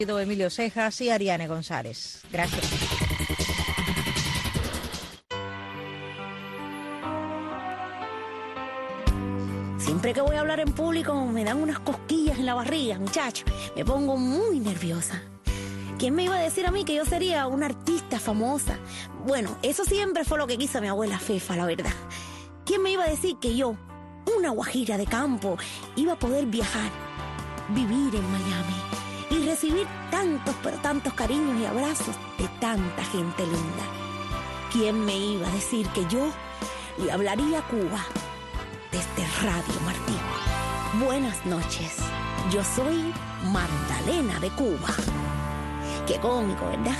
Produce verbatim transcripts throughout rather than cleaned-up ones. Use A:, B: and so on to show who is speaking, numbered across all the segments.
A: Emilio Cejas y Ariane González. Gracias.
B: Siempre que voy a hablar en público me dan unas cosquillas en la barriga, muchacho. Me pongo muy nerviosa. ¿Quién me iba a decir a mí que yo sería una artista famosa? Bueno, eso siempre fue lo que quiso mi abuela Fefa, la verdad. ¿Quién me iba a decir que yo, una guajira de campo, iba a poder viajar, vivir en Miami y recibir tantos, pero tantos cariños y abrazos de tanta gente linda? ¿Quién me iba a decir que yo le hablaría a Cuba desde Radio Martí? Buenas noches, yo soy Magdalena de Cuba. Qué cómico, ¿verdad?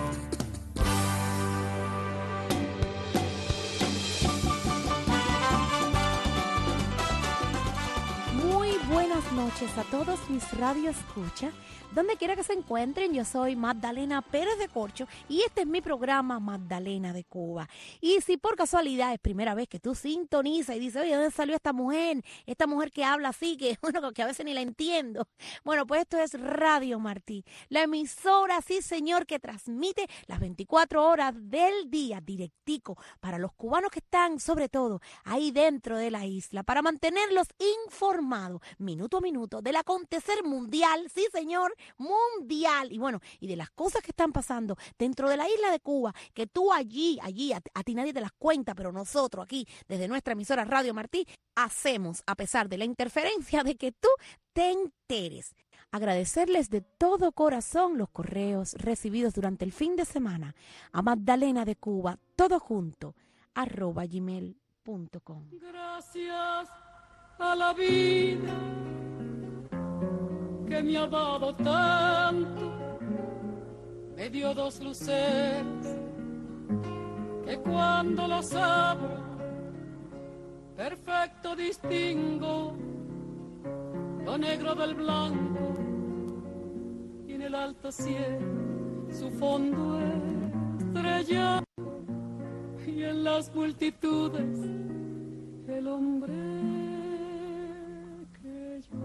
C: Buenas noches a todos mis radio escucha, donde quiera que se encuentren. Yo soy Magdalena Pérez de Corcho y este es mi programa Magdalena de Cuba. Y si por casualidad es primera vez que tú sintonizas y dices, oye, ¿dónde salió esta mujer? Esta mujer que habla así, que bueno, que a veces ni la entiendo. Bueno, pues esto es Radio Martí, la emisora, sí señor, que transmite las veinticuatro horas del día directico para los cubanos que están, sobre todo, ahí dentro de la isla, para mantenerlos informados minuto a minuto del acontecer mundial, sí señor, mundial, y bueno, y de las cosas que están pasando dentro de la isla de Cuba, que tú allí, allí, a, a ti nadie te las cuenta, pero nosotros aquí, desde nuestra emisora Radio Martí, hacemos, a pesar de la interferencia, de que tú te enteres. Agradecerles de todo corazón los correos recibidos durante el fin de semana a Magdalena de Cuba, todo junto, arroba gmail punto com.
D: Gracias a la vida que me ha dado tanto, me dio dos luceros que cuando las abro perfecto distingo lo negro del blanco, y en el alto cielo su fondo estrellado, y en las multitudes el hombre que yo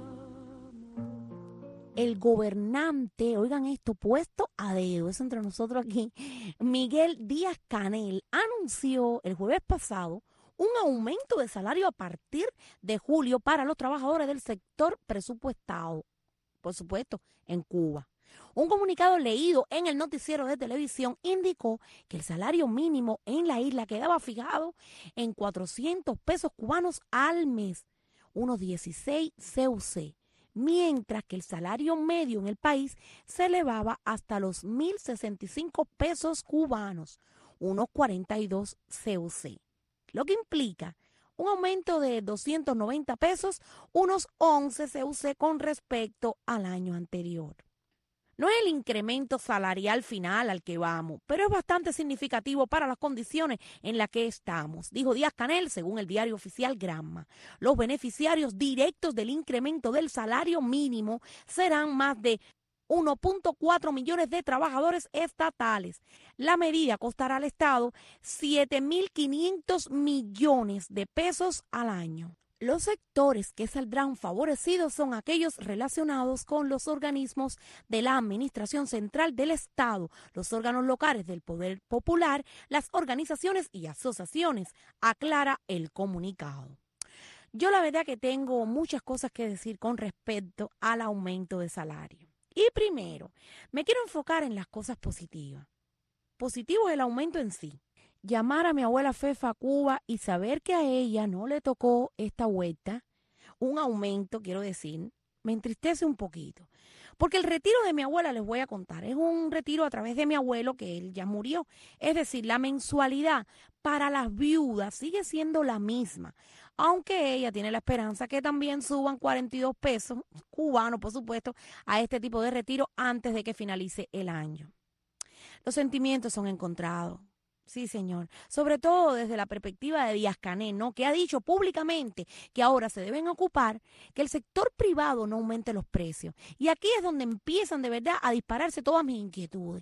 D: amo.
C: El gobernante, oigan esto, puesto a dedo, es entre nosotros aquí, Miguel Díaz-Canel, anunció el jueves pasado un aumento de salario a partir de julio para los trabajadores del sector presupuestado, por supuesto, en Cuba. Un comunicado leído en el noticiero de televisión indicó que el salario mínimo en la isla quedaba fijado en cuatrocientos pesos cubanos al mes, unos dieciséis C U C, mientras que el salario medio en el país se elevaba hasta los mil sesenta y cinco pesos cubanos, unos cuarenta y dos C U C, lo que implica un aumento de doscientos noventa pesos, unos once C U C con respecto al año anterior. No es el incremento salarial final al que vamos, pero es bastante significativo para las condiciones en las que estamos, dijo Díaz-Canel, según el diario oficial Granma. Los beneficiarios directos del incremento del salario mínimo serán más de uno punto cuatro millones de trabajadores estatales. La medida costará al Estado siete mil quinientos millones de pesos al año. Los sectores que saldrán favorecidos son aquellos relacionados con los organismos de la Administración Central del Estado, los órganos locales del Poder Popular, las organizaciones y asociaciones, aclara el comunicado. Yo la verdad que tengo muchas cosas que decir con respecto al aumento de salario. Y primero, me quiero enfocar en las cosas positivas. Positivo es el aumento en sí. Llamar a mi abuela Fefa a Cuba y saber que a ella no le tocó esta vuelta, un aumento, quiero decir, me entristece un poquito. Porque el retiro de mi abuela, les voy a contar, es un retiro a través de mi abuelo, que él ya murió. Es decir, la mensualidad para las viudas sigue siendo la misma, aunque ella tiene la esperanza que también suban cuarenta y dos pesos cubanos, por supuesto, a este tipo de retiro antes de que finalice el año. Los sentimientos son encontrados. Sí, señor. Sobre todo desde la perspectiva de Díaz-Canel, ¿no? Que ha dicho públicamente que ahora se deben ocupar que el sector privado no aumente los precios. Y aquí es donde empiezan de verdad a dispararse todas mis inquietudes.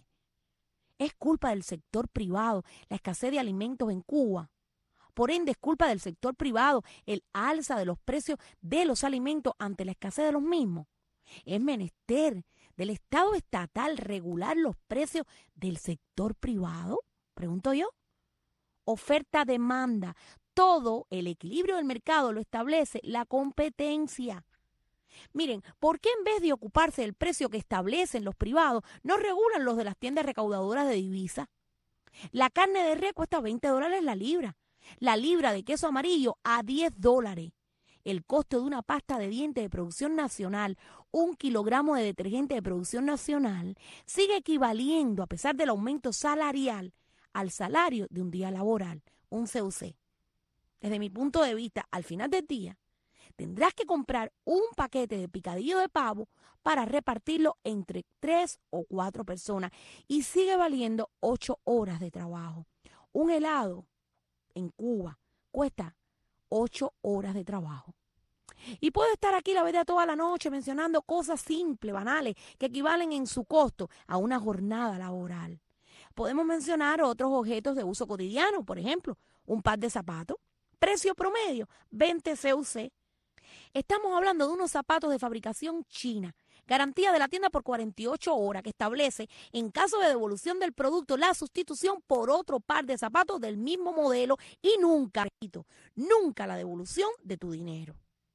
C: Es culpa del sector privado la escasez de alimentos en Cuba. Por ende, es culpa del sector privado el alza de los precios de los alimentos ante la escasez de los mismos. Es menester del Estado estatal regular los precios del sector privado? Pregunto yo. Oferta-demanda. Todo el equilibrio del mercado lo establece la competencia. Miren, ¿por qué en vez de ocuparse del precio que establecen los privados, no regulan los de las tiendas recaudadoras de divisas? La carne de res cuesta veinte dólares la libra. La libra de queso amarillo a diez dólares. El costo de una pasta de dientes de producción nacional, un kilogramo de detergente de producción nacional, sigue equivaliendo, a pesar del aumento salarial, al salario de un día laboral, un C U C. Desde mi punto de vista, al final del día, tendrás que comprar un paquete de picadillo de pavo para repartirlo entre tres o cuatro personas y sigue valiendo ocho horas de trabajo. Un helado en Cuba cuesta ocho horas de trabajo. Y puedo estar aquí la verdad toda la noche mencionando cosas simples, banales, que equivalen en su costo a una jornada laboral. Podemos mencionar otros objetos de uso cotidiano, por ejemplo, un par de zapatos, precio promedio, veinte C U C. Estamos hablando de unos zapatos de fabricación china, garantía de la tienda por cuarenta y ocho horas, que establece, en caso de devolución del producto, la sustitución por otro par de zapatos del mismo modelo y nunca, repito, nunca la devolución de tu dinero.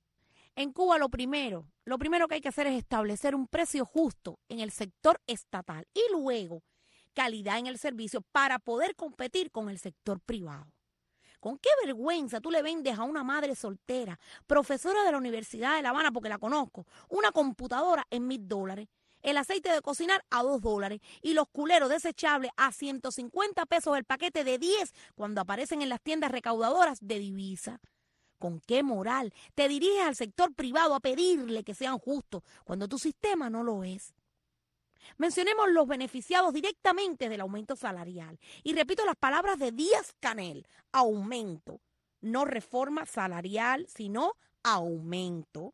C: En Cuba lo primero, lo primero que hay que hacer es establecer un precio justo en el sector estatal y luego calidad en el servicio para poder competir con el sector privado. ¿Con qué vergüenza tú le vendes a una madre soltera, profesora de la Universidad de La Habana, porque la conozco, una computadora en mil dólares, el aceite de cocinar a dos dólares y los culeros desechables a ciento cincuenta pesos el paquete de diez cuando aparecen en las tiendas recaudadoras de divisa? ¿Con qué moral te diriges al sector privado a pedirle que sean justos cuando tu sistema no lo es? Mencionemos los beneficiados directamente del aumento salarial. Y repito las palabras de Díaz-Canel, aumento, no reforma salarial, sino aumento.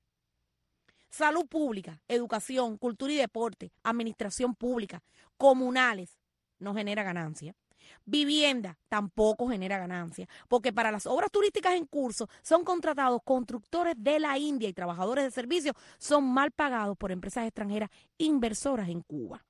C: Salud pública, educación, cultura y deporte, administración pública, comunales, no genera ganancia. Vivienda tampoco genera ganancia, porque para las obras turísticas en curso son contratados constructores de la India y trabajadores de servicios son mal pagados por empresas extranjeras inversoras en Cuba.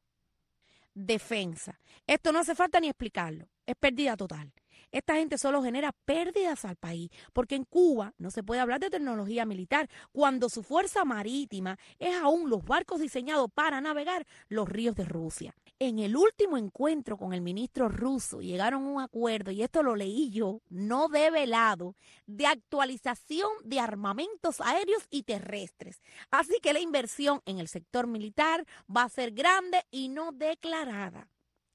C: Defensa. Esto no hace falta ni explicarlo, es pérdida total. Esta gente solo genera pérdidas al país, porque en Cuba no se puede hablar de tecnología militar cuando su fuerza marítima es aún los barcos diseñados para navegar los ríos de Rusia. En el último encuentro con el ministro ruso llegaron a un acuerdo, y esto lo leí yo, no develado, de actualización de armamentos aéreos y terrestres. Así que la inversión en el sector militar va a ser grande y no declarada.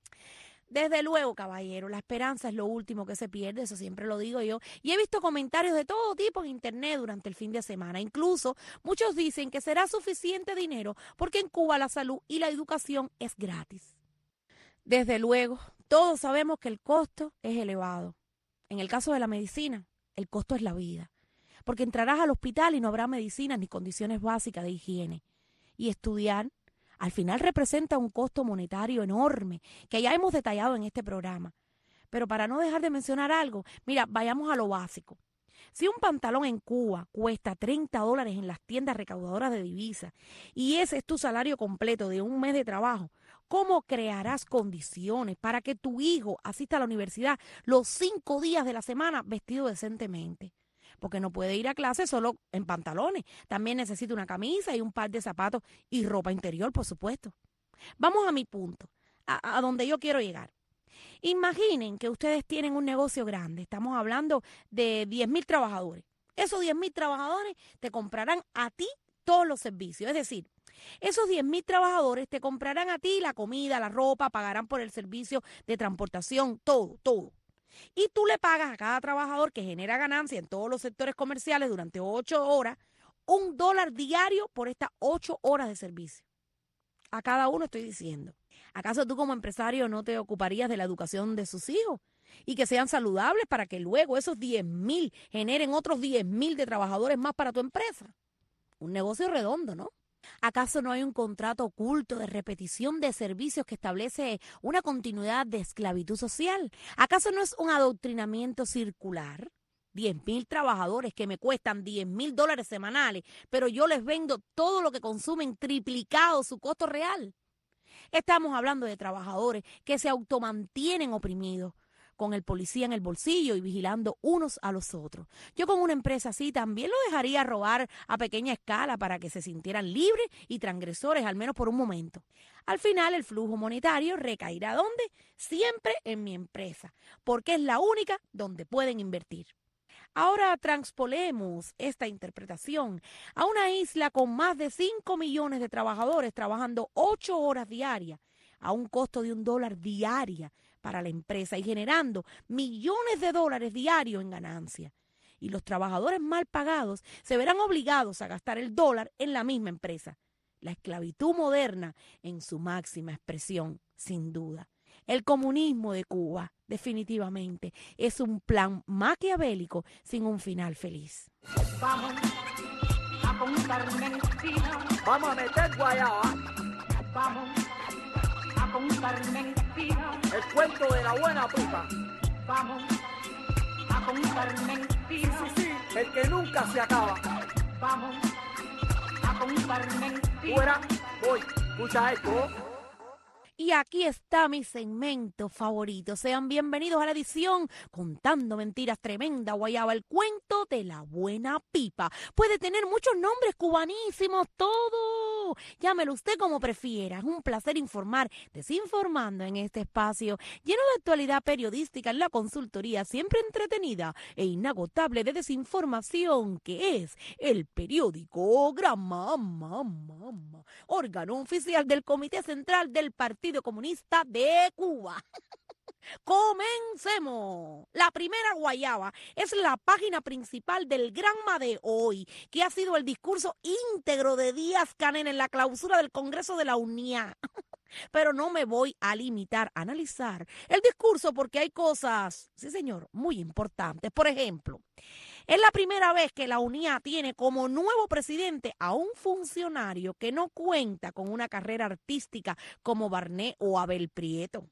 C: Desde luego, caballero, la esperanza es lo último que se pierde, eso siempre lo digo yo. Y he visto comentarios de todo tipo en internet durante el fin de semana. Incluso muchos dicen que será suficiente dinero porque en Cuba la salud y la educación es gratis. Desde luego, todos sabemos que el costo es elevado. En el caso de la medicina, el costo es la vida. Porque entrarás al hospital y no habrá medicinas ni condiciones básicas de higiene. Y estudiar, al final representa un costo monetario enorme que ya hemos detallado en este programa. Pero para no dejar de mencionar algo, mira, vayamos a lo básico. Si un pantalón en Cuba cuesta treinta dólares en las tiendas recaudadoras de divisas y ese es tu salario completo de un mes de trabajo, ¿cómo crearás condiciones para que tu hijo asista a la universidad los cinco días de la semana vestido decentemente? Porque no puede ir a clase solo en pantalones. También necesita una camisa y un par de zapatos y ropa interior, por supuesto. Vamos a mi punto, a, a donde yo quiero llegar. Imaginen que ustedes tienen un negocio grande. Estamos hablando de diez mil trabajadores. Esos diez mil trabajadores te comprarán a ti todos los servicios. Es decir, esos diez mil trabajadores te comprarán a ti la comida, la ropa, pagarán por el servicio de transportación, todo, todo. Y tú le pagas a cada trabajador que genera ganancia en todos los sectores comerciales durante ocho horas, un dólar diario por estas ocho horas de servicio. A cada uno estoy diciendo. ¿Acaso tú como empresario no te ocuparías de la educación de sus hijos? Y que sean saludables para que luego esos diez mil generen otros diez mil de trabajadores más para tu empresa. Un negocio redondo, ¿no? ¿Acaso no hay un contrato oculto de repetición de servicios que establece una continuidad de esclavitud social? ¿Acaso no es un adoctrinamiento circular? diez mil trabajadores que me cuestan diez mil dólares semanales, pero yo les vendo todo lo que consumen triplicado su costo real. Estamos hablando de trabajadores que se automantienen oprimidos, con el policía en el bolsillo y vigilando unos a los otros. Yo con una empresa así también lo dejaría robar a pequeña escala para que se sintieran libres y transgresores, al menos por un momento. Al final, el flujo monetario recaerá ¿dónde? Siempre en mi empresa, porque es la única donde pueden invertir. Ahora transpolemos esta interpretación a una isla con más de cinco millones de trabajadores trabajando ocho horas diarias a un costo de un dólar diaria para la empresa y generando millones de dólares diarios en ganancia. Y los trabajadores mal pagados se verán obligados a gastar el dólar en la misma empresa. La esclavitud moderna en su máxima expresión, sin duda. El comunismo de Cuba, definitivamente, es un plan maquiavélico sin un final feliz.
E: Vamos a contar mentiras.
F: Vamos a meter guayaba.
E: Vamos a contar mentiras.
F: El cuento de la buena pipa.
E: Vamos a contar mentiras.
F: Sí, sí, sí, el que nunca se acaba.
E: Vamos a contar mentiras.
F: Fuera, voy. Escucha esto.
C: Y aquí está mi segmento favorito. Sean bienvenidos a la edición Contando Mentiras Tremenda Guayaba, el cuento de la buena pipa. Puede tener muchos nombres cubanísimos, todo. Llámelo usted como prefiera. Es un placer informar, desinformando en este espacio lleno de actualidad periodística en la consultoría siempre entretenida e inagotable de desinformación que es el periódico Gramma, Mama, órgano oficial del Comité Central del Partido Comunista de Cuba. Comencemos. La primera guayaba es la página principal del Granma de hoy, que ha sido el discurso íntegro de Díaz-Canel en la clausura del Congreso de la UNIA. Pero no me voy a limitar a analizar el discurso porque hay cosas, sí señor, muy importantes. Por ejemplo, es la primera vez que la UNIA tiene como nuevo presidente a un funcionario que no cuenta con una carrera artística como Barnet o Abel Prieto.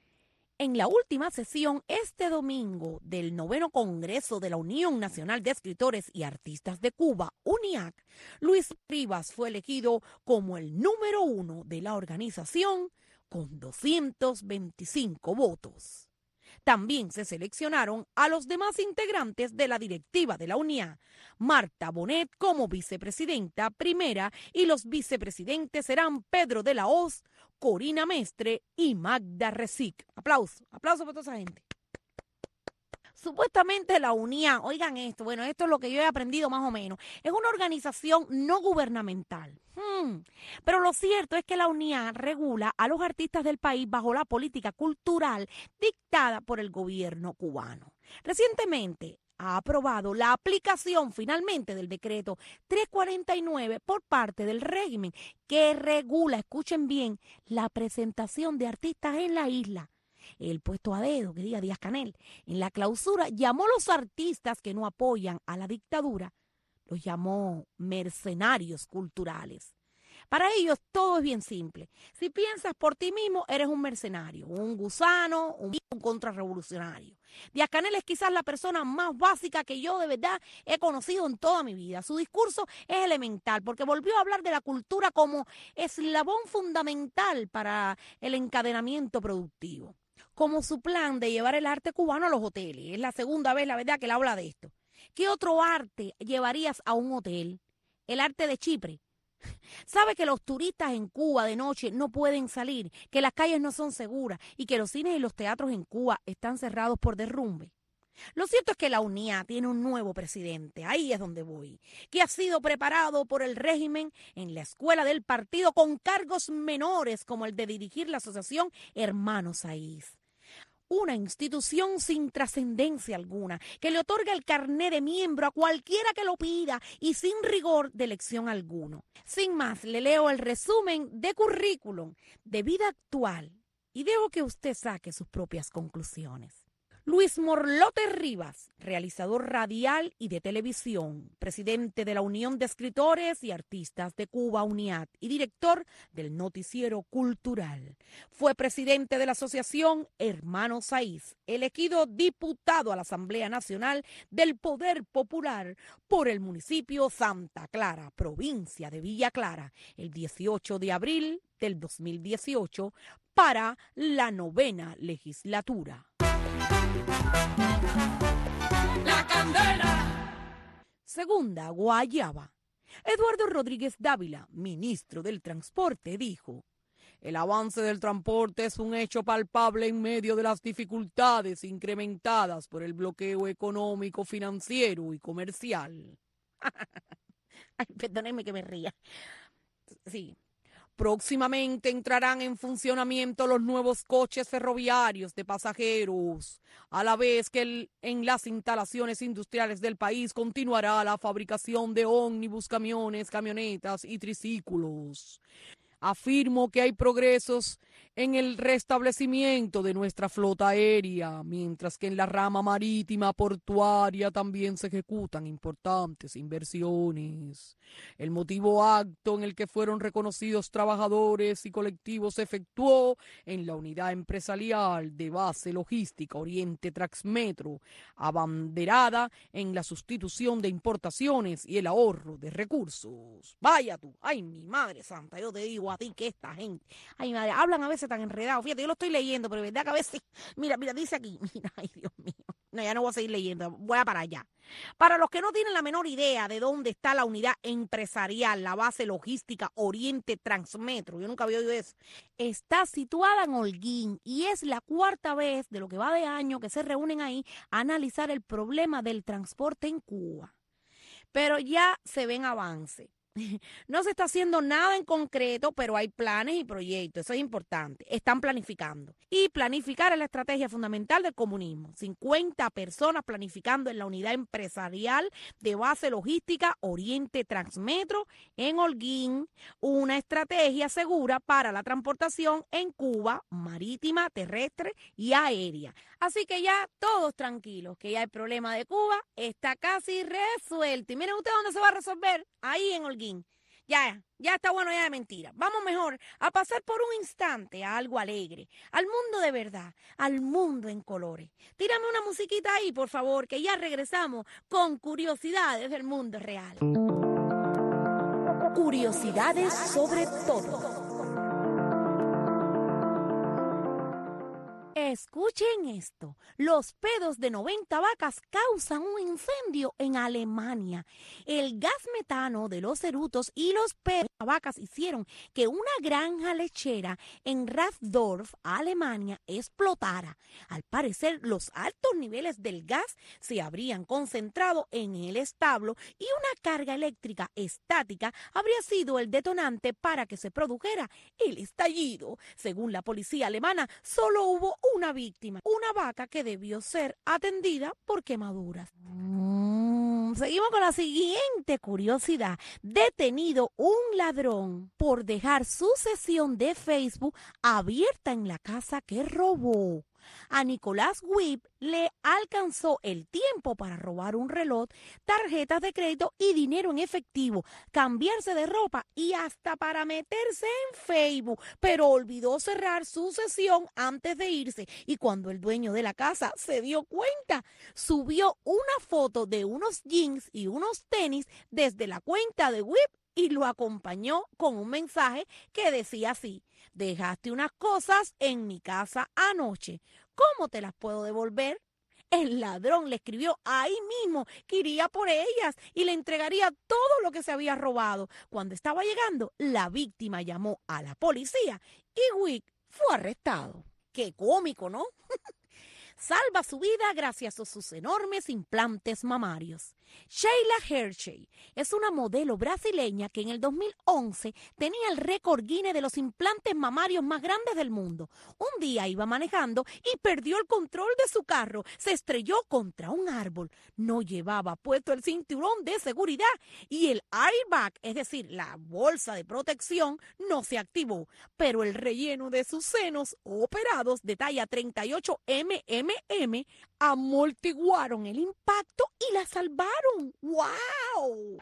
C: En la última sesión este domingo del noveno Congreso de la Unión Nacional de Escritores y Artistas de Cuba, UNIAC, Luis Rivas fue elegido como el número uno de la organización con doscientos veinticinco votos. También se seleccionaron a los demás integrantes de la directiva de la UNIA, Marta Bonet como vicepresidenta primera y los vicepresidentes serán Pedro de la Hoz, Corina Mestre y Magda Resic. Aplauso, aplauso para toda esa gente. Supuestamente la UNIA, oigan esto, bueno, esto es lo que yo he aprendido más o menos, es una organización no gubernamental. Hmm. Pero lo cierto es que la UNIA regula a los artistas del país bajo la política cultural dictada por el gobierno cubano. Recientemente ha aprobado la aplicación finalmente del decreto trescientos cuarenta y nueve por parte del régimen que regula, escuchen bien, la presentación de artistas en la isla. El puesto a dedo, que diga Díaz-Canel, en la clausura llamó a los artistas que no apoyan a la dictadura, los llamó mercenarios culturales. Para ellos todo es bien simple. Si piensas por ti mismo, eres un mercenario, un gusano, un, un contrarrevolucionario. Díaz-Canel es quizás la persona más básica que yo de verdad he conocido en toda mi vida. Su discurso es elemental porque volvió a hablar de la cultura como eslabón fundamental para el encadenamiento productivo. Como su plan de llevar el arte cubano a los hoteles. Es la segunda vez, la verdad, que él habla de esto. ¿Qué otro arte llevarías a un hotel? El arte de Chipre. ¿Sabe que los turistas en Cuba de noche no pueden salir, que las calles no son seguras y que los cines y los teatros en Cuba están cerrados por derrumbe? Lo cierto es que la UNIA tiene un nuevo presidente, ahí es donde voy, que ha sido preparado por el régimen en la escuela del partido con cargos menores como el de dirigir la asociación Hermanos Saiz. Una institución sin trascendencia alguna, que le otorga el carné de miembro a cualquiera que lo pida y sin rigor de elección alguno. Sin más, le leo el resumen de currículum de vida actual y dejo que usted saque sus propias conclusiones. Luis Morlote Rivas, realizador radial y de televisión, presidente de la Unión de Escritores y Artistas de Cuba, UNIAT, y director del Noticiero Cultural. Fue presidente de la Asociación Hermanos Saiz, elegido diputado a la Asamblea Nacional del Poder Popular por el municipio Santa Clara, provincia de Villa Clara, el dieciocho de abril del dos mil dieciocho, para la novena legislatura.
D: La candela.
C: Segunda, Guayaba. Eduardo Rodríguez Dávila, ministro del Transporte, dijo: el avance del transporte es un hecho palpable en medio de las dificultades incrementadas por el bloqueo económico, financiero y comercial. Ay, perdónenme que me ría. Sí. Próximamente entrarán en funcionamiento los nuevos coches ferroviarios de pasajeros, a la vez que el, en las instalaciones industriales del país continuará la fabricación de ómnibus, camiones, camionetas y triciclos. Afirmo que hay progresos en el restablecimiento de nuestra flota aérea, mientras que en la rama marítima portuaria también se ejecutan importantes inversiones. El motivo acto en el que fueron reconocidos trabajadores y colectivos se efectuó en la unidad empresarial de base logística Oriente Transmetro, abanderada en la sustitución de importaciones y el ahorro de recursos. Vaya tú, ay mi madre santa, yo te digo a ti que esta gente, ay madre, hablan a veces tan enredados. Fíjate, yo lo estoy leyendo, pero es verdad que a veces, mira, mira, dice aquí, mira, ay Dios mío, no, ya no voy a seguir leyendo, voy a parar ya. Para los que no tienen la menor idea de dónde está la unidad empresarial, la base logística Oriente Transmetro, yo nunca había oído eso, está situada en Holguín y es la cuarta vez de lo que va de año que se reúnen ahí a analizar el problema del transporte en Cuba. Pero ya se ven avances. No se está haciendo nada en concreto, pero hay planes y proyectos, eso es importante. Están planificando. Y planificar es la estrategia fundamental del comunismo. cincuenta personas planificando en la unidad empresarial de base logística Oriente Transmetro en Holguín, una estrategia segura para la transportación en Cuba, marítima, terrestre y aérea. Así que ya todos tranquilos, que ya el problema de Cuba está casi resuelto. Y miren ustedes dónde se va a resolver, ahí en Holguín. Ya, ya está bueno ya de mentira. Vamos mejor a pasar por un instante a algo alegre, al mundo de verdad, al mundo en colores. Tírame una musiquita ahí, por favor, que ya regresamos con curiosidades del mundo real. Curiosidades sobre todo. Escuchen esto, los pedos de noventa vacas causan un incendio en Alemania. El gas metano de los erutos y los pedos de vacas hicieron que una granja lechera en Raffdorf, Alemania, explotara. Al parecer, los altos niveles del gas se habrían concentrado en el establo y una carga eléctrica estática habría sido el detonante para que se produjera el estallido. Según la policía alemana, solo hubo una víctima, una vaca que debió ser atendida por quemaduras. Mm, seguimos con la siguiente curiosidad. Detenido un ladrón por dejar su sesión de Facebook abierta en la casa que robó. A Nicolás Wipp le alcanzó el tiempo para robar un reloj, tarjetas de crédito y dinero en efectivo, cambiarse de ropa y hasta para meterse en Facebook, pero olvidó cerrar su sesión antes de irse y cuando el dueño de la casa se dio cuenta, subió una foto de unos jeans y unos tenis desde la cuenta de Wipp y lo acompañó con un mensaje que decía así: dejaste unas cosas en mi casa anoche. ¿Cómo te las puedo devolver? El ladrón le escribió ahí mismo que iría por ellas y le entregaría todo lo que se había robado. Cuando estaba llegando, la víctima llamó a la policía y Wick fue arrestado. ¡Qué cómico!, ¿no? Salva su vida gracias a sus enormes implantes mamarios. Sheila Hershey es una modelo brasileña que en el dos mil once tenía el récord Guinness de los implantes mamarios más grandes del mundo. Un día iba manejando y perdió el control de su carro. Se estrelló contra un árbol. No llevaba puesto el cinturón de seguridad y el airbag, es decir, la bolsa de protección, no se activó. Pero el relleno de sus senos operados de talla treinta y ocho milímetros amortiguaron el impacto y la salvaron. ¡Wow!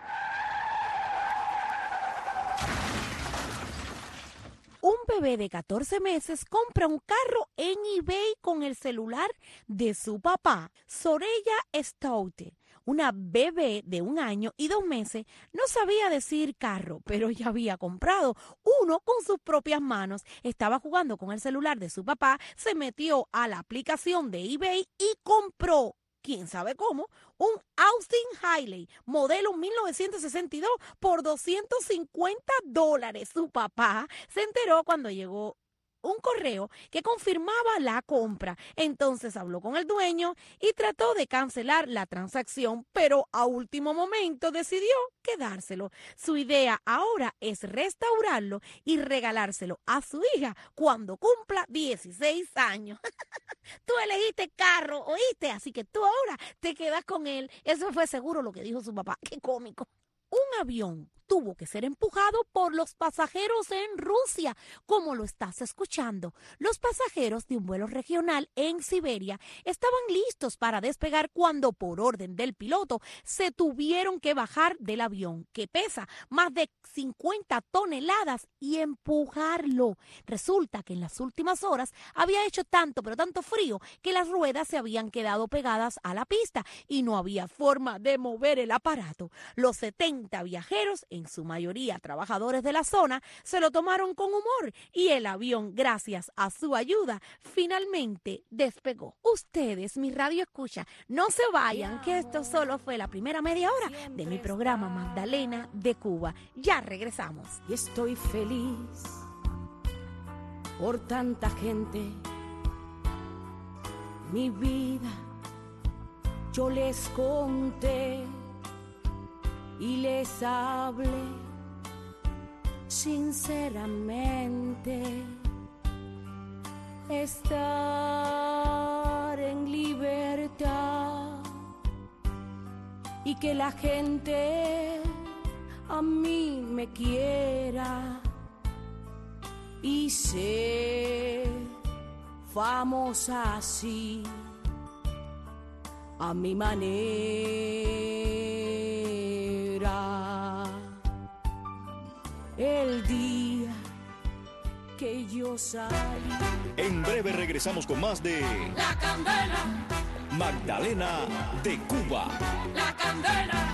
C: Un bebé de catorce meses compra un carro en eBay con el celular de su papá. Soraya Stoute, una bebé de un año y dos meses, no sabía decir carro, pero ya había comprado uno con sus propias manos. Estaba jugando con el celular de su papá, se metió a la aplicación de eBay y compró, quién sabe cómo, un Austin Hiley, modelo mil novecientos sesenta y dos, por doscientos cincuenta dólares. Su papá se enteró cuando llegó un correo que confirmaba la compra. Entonces habló con el dueño y trató de cancelar la transacción, pero a último momento decidió quedárselo. Su idea ahora es restaurarlo y regalárselo a su hija cuando cumpla dieciséis años. Tú elegiste carro, ¿oíste? Así que tú ahora te quedas con él. Eso fue seguro lo que dijo su papá. Qué cómico. Un avión tuvo que ser empujado por los pasajeros en Rusia, como lo estás escuchando. Los pasajeros de un vuelo regional en Siberia estaban listos para despegar cuando, por orden del piloto, se tuvieron que bajar del avión, que pesa más de cincuenta toneladas, y empujarlo. Resulta que en las últimas horas había hecho tanto, pero tanto frío, que las ruedas se habían quedado pegadas a la pista y no había forma de mover el aparato. Los setenta viajeros, en su mayoría trabajadores de la zona, se lo tomaron con humor y el avión, gracias a su ayuda, finalmente despegó. Ustedes, mi radio escucha, no se vayan, que esto solo fue la primera media hora de mi programa Magdalena de Cuba. Ya regresamos.
G: Y estoy feliz por tanta gente. Mi vida yo les conté y les hablé sinceramente. Estar en libertad y que la gente a mí me quiera y ser famosa así a mi manera. El día que yo salí.
H: En breve regresamos con más de
D: La Candela,
H: Magdalena de Cuba.
D: La Candela.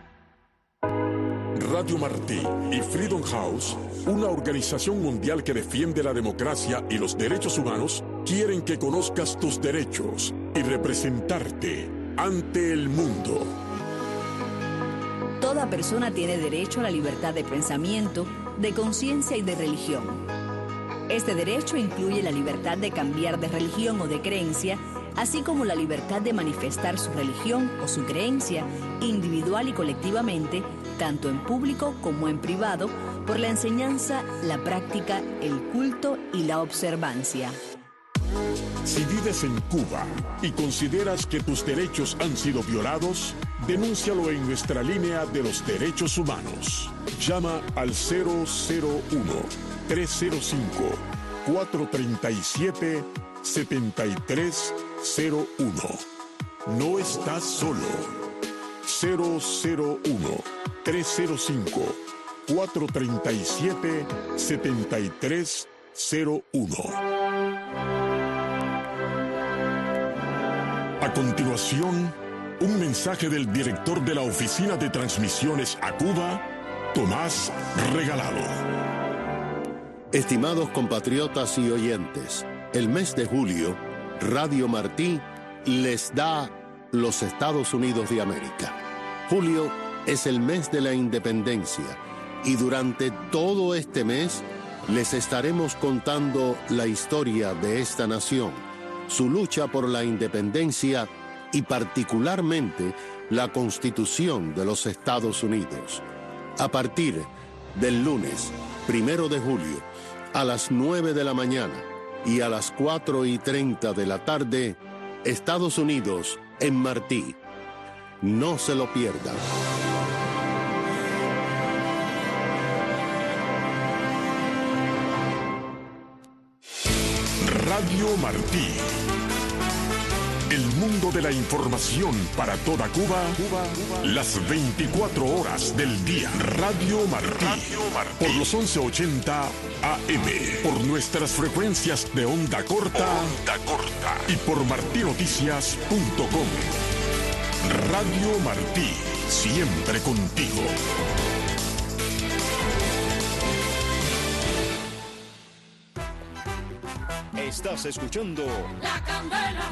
I: Radio Martí y Freedom House, una organización mundial que defiende la democracia y los derechos humanos, quieren que conozcas tus derechos y representarte ante el mundo.
J: Toda persona tiene derecho a la libertad de pensamiento, de conciencia y de religión. Este derecho incluye la libertad de cambiar de religión o de creencia, así como la libertad de manifestar su religión o su creencia individual y colectivamente, tanto en público como en privado, por la enseñanza, la práctica, el culto y la observancia.
I: Si vives en Cuba y consideras que tus derechos han sido violados, denúncialo en nuestra línea de los derechos humanos. Llama al cero cero uno, tres cero cinco, cuatro tres siete, siete tres cero uno. No estás solo. cero cero uno, tres cero cinco, cuatro tres siete, siete tres cero uno. A continuación, un mensaje del director de la Oficina de Transmisiones a Cuba, Tomás Regalado.
K: Estimados compatriotas y oyentes, el mes de julio, Radio Martí les da los Estados Unidos de América. Julio es el mes de la independencia y durante todo este mes les estaremos contando la historia de esta nación, su lucha por la independencia y particularmente la Constitución de los Estados Unidos. A partir del lunes primero de julio, a las nueve de la mañana y a las cuatro y treinta de la tarde, Estados Unidos en Martí. No se lo pierdan.
I: Radio Martí. El mundo de la información para toda Cuba, Cuba, Cuba, las veinticuatro horas del día. Radio Martí. Radio Martí. Por los once ochenta A M. Por nuestras frecuencias de onda corta. Onda corta. Y por martinoticias punto com. Radio Martí. Siempre contigo.
H: Estás escuchando
D: La Candela,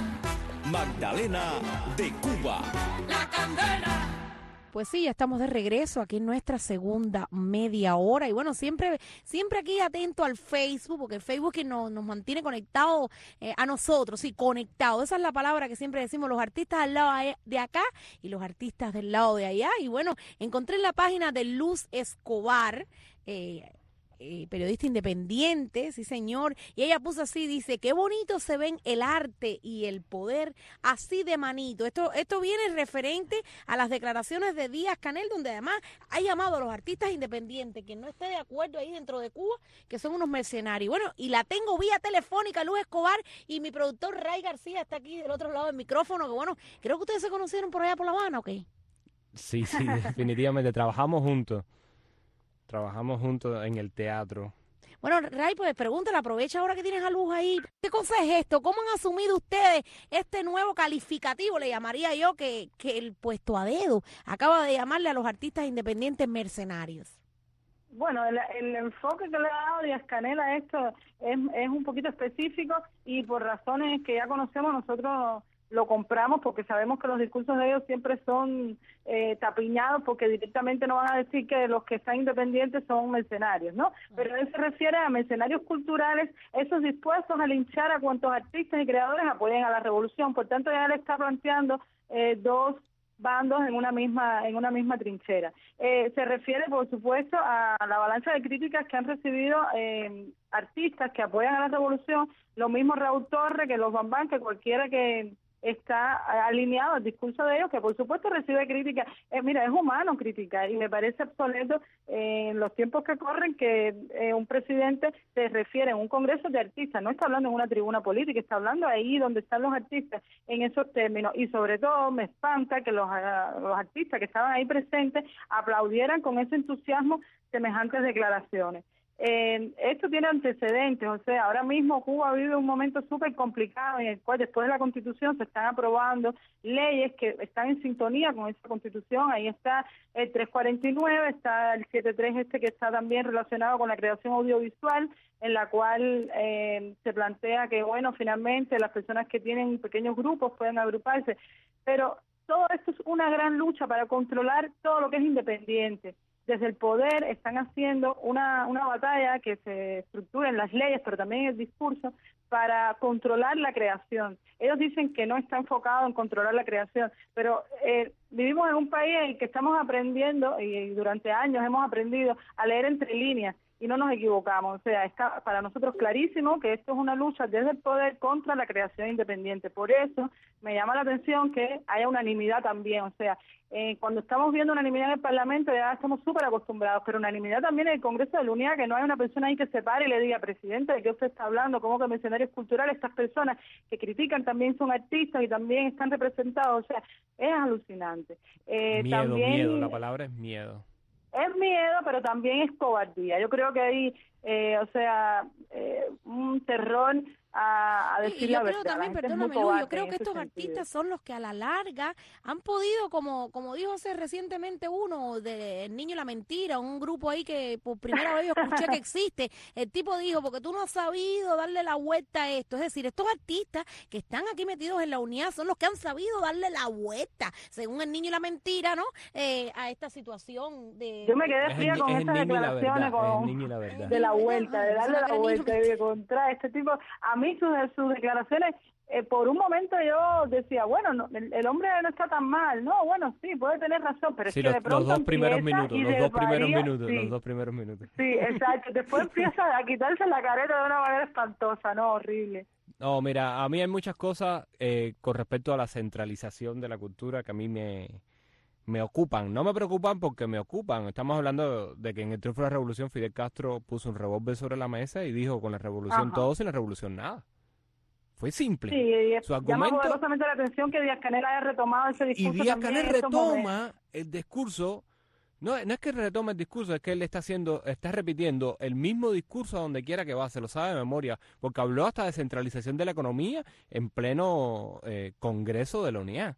H: Magdalena de Cuba.
D: La Candela.
C: Pues sí, ya estamos de regreso aquí en nuestra segunda media hora. Y bueno, siempre siempre aquí atento al Facebook, porque el Facebook que nos, nos mantiene conectados eh, a nosotros, sí, conectados. Esa es la palabra que siempre decimos, los artistas al lado de acá y los artistas del lado de allá. Y bueno, encontré en la página de Luz Escobar, eh, Eh, periodista independiente, sí señor, y ella puso así, dice, qué bonito se ven el arte y el poder así de manito. Esto esto viene referente a las declaraciones de Díaz-Canel, donde además ha llamado a los artistas independientes que no esté de acuerdo ahí dentro de Cuba, que son unos mercenarios. Bueno, y la tengo vía telefónica, Luz Escobar, y mi productor Ray García está aquí del otro lado del micrófono, que bueno, creo que ustedes se conocieron por allá por La Habana, ¿o qué?
L: Sí, sí, definitivamente, trabajamos juntos. Trabajamos juntos en el teatro.
C: Bueno, Ray, pues pregúntale, aprovecha ahora que tienes a Luz ahí. ¿Qué cosa es esto? ¿Cómo han asumido ustedes este nuevo calificativo, le llamaría yo, que, que el puesto a dedo acaba de llamarle a los artistas independientes mercenarios?
M: Bueno, el, el enfoque que le ha dado Díaz-Canel a esto es, es un poquito específico y por razones que ya conocemos nosotros lo compramos porque sabemos que los discursos de ellos siempre son eh, tapiñados porque directamente no van a decir que los que están independientes son mercenarios, ¿no? Pero él se refiere a mercenarios culturales, esos dispuestos a linchar a cuantos artistas y creadores apoyen a la revolución. Por tanto, ya él está planteando eh, dos bandos en una misma en una misma trinchera. Eh, se refiere, por supuesto, a la avalancha de críticas que han recibido eh, artistas que apoyan a la revolución, lo mismo Raúl Torres que los Bambán, que cualquiera que está alineado al discurso de ellos, que por supuesto recibe críticas. Eh, mira, es humano criticar y me parece obsoleto eh, en los tiempos que corren que eh, un presidente se refiere en un congreso de artistas, no está hablando en una tribuna política, está hablando ahí donde están los artistas en esos términos y sobre todo me espanta que los, uh, los artistas que estaban ahí presentes aplaudieran con ese entusiasmo semejantes declaraciones. Eh, esto tiene antecedentes, o sea, ahora mismo Cuba vive un momento súper complicado en el cual después de la Constitución se están aprobando leyes que están en sintonía con esa Constitución. Ahí está el tres cuarenta y nueve, está el setenta y tres este que está también relacionado con la creación audiovisual, en la cual eh, se plantea que, bueno, finalmente las personas que tienen pequeños grupos pueden agruparse, pero todo esto es una gran lucha para controlar todo lo que es independiente. Desde el poder están haciendo una, una batalla que se estructura en las leyes, pero también en el discurso, para controlar la creación. Ellos dicen que no está enfocado en controlar la creación, pero eh, vivimos en un país en el que estamos aprendiendo, y durante años hemos aprendido a leer entre líneas, y no nos equivocamos. O sea, está para nosotros clarísimo que esto es una lucha desde el poder contra la creación independiente. Por eso me llama la atención que haya unanimidad también. O sea, eh, cuando estamos viendo unanimidad en el Parlamento ya estamos súper acostumbrados, pero unanimidad también en el Congreso de la Unidad, que no hay una persona ahí que se pare y le diga, presidente, ¿de qué usted está hablando? ¿Cómo que mercenarios culturales? Estas personas que critican también son artistas y también están representados. O sea, es alucinante. Eh,
L: miedo,
M: también,
L: miedo, la palabra es miedo.
M: Es miedo, pero también es cobardía. Yo creo que hay, eh, o sea, eh, un terror a, a decir
C: y yo
M: la
C: creo
M: verdad.
C: también, perdóname, Luz, yo creo que estos artistas son los que a la larga han podido, como como dijo hace recientemente uno, de El Niño y la Mentira, un grupo ahí que por primera vez yo escuché que existe, el tipo dijo, porque tú no has sabido darle la vuelta a esto, es decir, estos artistas que están aquí metidos en la unidad son los que han sabido darle la vuelta, según El Niño y la Mentira, ¿no? Eh, a esta situación de...
M: Yo me quedé fría con estas declaraciones con,
L: la
M: de la vuelta, de darle la vuelta y de contra este tipo. A mí sus, sus declaraciones, eh, por un momento yo decía, bueno, no, el, el hombre no está tan mal, no, bueno, sí, puede tener razón, pero
L: Sí,
M: es que
L: los,
M: de pronto
L: los dos primeros
M: empieza
L: minutos,
M: y
L: los dos primeros
M: desvaría,
L: minutos,
M: sí.
L: los dos primeros minutos.
M: Sí, exacto. Después empieza a quitarse la careta de una manera espantosa, ¿no? Horrible.
L: No, mira, a mí hay muchas cosas eh, con respecto a la centralización de la cultura que a mí me, me ocupan. No me preocupan porque me ocupan. Estamos hablando de que en el triunfo de la revolución Fidel Castro puso un revólver sobre la mesa y dijo con la revolución
M: Ajá.
L: todo, sin la revolución nada. Fue simple.
M: Sí, y
L: Su
M: llama
L: argumento...
M: poderosamente la atención que Díaz-Canel haya retomado ese
L: Y
M: discurso
L: Díaz
M: también
L: Canel
M: en estos momentos.
L: retoma el discurso, no, no es que retoma el discurso, es que él está haciendo, está repitiendo el mismo discurso a donde quiera que va, se lo sabe de memoria, porque habló hasta de centralización de la economía en pleno eh, Congreso de la Unidad.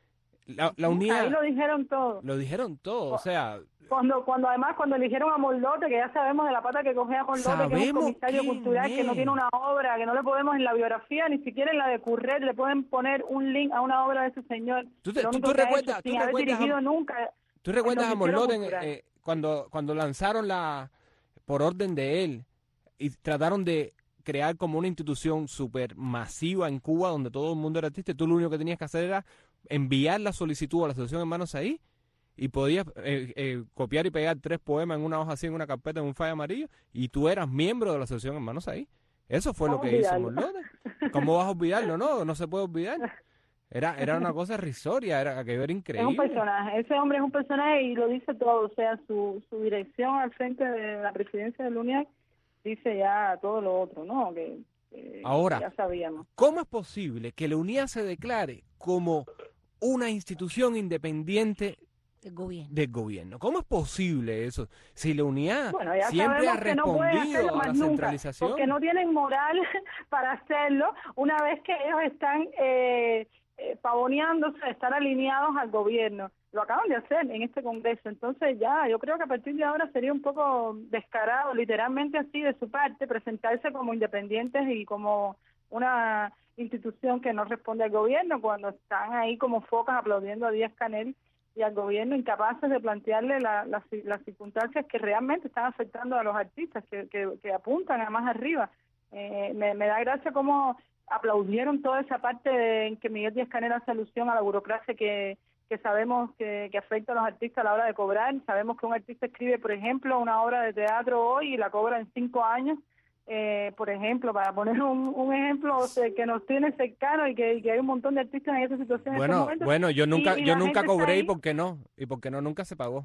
L: La, la Unidad...
M: Ahí lo dijeron todo.
L: Lo dijeron todo, o sea...
M: Cuando, cuando además, cuando eligieron a Morlote, que ya sabemos de la pata que cogea Morlote, que es un
L: Sabemos
M: comisario
L: quién
M: cultural, que no
L: es.
M: tiene una obra, que no le podemos en la biografía, ni siquiera en la de Curret, le pueden poner un link a una obra de ese señor.
L: ¿Tú, te,
M: Lo
L: tú,
M: único
L: tú
M: que ha
L: recuerdas,
M: hecho,
L: tú
M: sin haber
L: recuerdas
M: dirigido
L: a,
M: nunca.
L: ¿tú recuerdas
M: en
L: a
M: lo que hicieron
L: Morlote en-
M: cultural.
L: eh, cuando, cuando lanzaron la... por orden de él y trataron de crear como una institución súper masiva en Cuba donde todo el mundo era artista y tú lo único que tenías que hacer era enviar la solicitud a la Asociación Hermanos ahí y podías eh, eh, copiar y pegar tres poemas en una hoja así, en una carpeta, en un file amarillo y tú eras miembro de la Asociación Hermanos ahí. Eso fue lo
M: ¿Cómo
L: que hizo
M: olvidarlo?
L: Morlote. ¿Cómo vas a olvidarlo? No, no se puede olvidar. Era, era una cosa risoria, era, aquello era
M: Es un
L: increíble.
M: personaje, ese hombre es un personaje y lo dice todo, o sea, su, su dirección al frente de la presidencia de la Unión dice ya todo lo otro, ¿no? Que, que
L: Ahora,
M: ya sabíamos.
L: ¿cómo es posible que la UNIA se declare como una institución independiente
C: del gobierno?
L: del gobierno? ¿Cómo es posible eso? Si la UNIA
M: Bueno, ya
L: siempre ha
M: sabemos que no pueden hacerlo
L: respondido a
M: más
L: la
M: nunca,
L: centralización.
M: porque no tienen moral para hacerlo una vez que ellos están eh, eh, pavoneándose de estar alineados al gobierno. Lo acaban de hacer en este Congreso, entonces ya, yo creo que a partir de ahora sería un poco descarado, literalmente así de su parte, presentarse como independientes y como una institución que no responde al gobierno cuando están ahí como focas aplaudiendo a Díaz-Canel y al gobierno, incapaces de plantearle la, la, las circunstancias que realmente están afectando a los artistas, que, que, que apuntan a más arriba. Eh, me, me da gracia cómo aplaudieron toda esa parte de, en que Miguel Díaz-Canel hace alusión a la burocracia que, que sabemos que, que afecta a los artistas a la hora de cobrar. Sabemos que un artista escribe, por ejemplo, una obra de teatro hoy y la cobra en cinco años. Eh, por ejemplo, para poner un, un ejemplo o sea, que nos tiene cercano y que, y que hay un montón de artistas en esa situación en estos
L: Bueno,
M: momentos.
L: bueno, yo nunca,
M: Y- y
L: yo
M: la
L: nunca
M: gente está
L: cobré y
M: ahí,
L: por qué no, y por qué no nunca se pagó.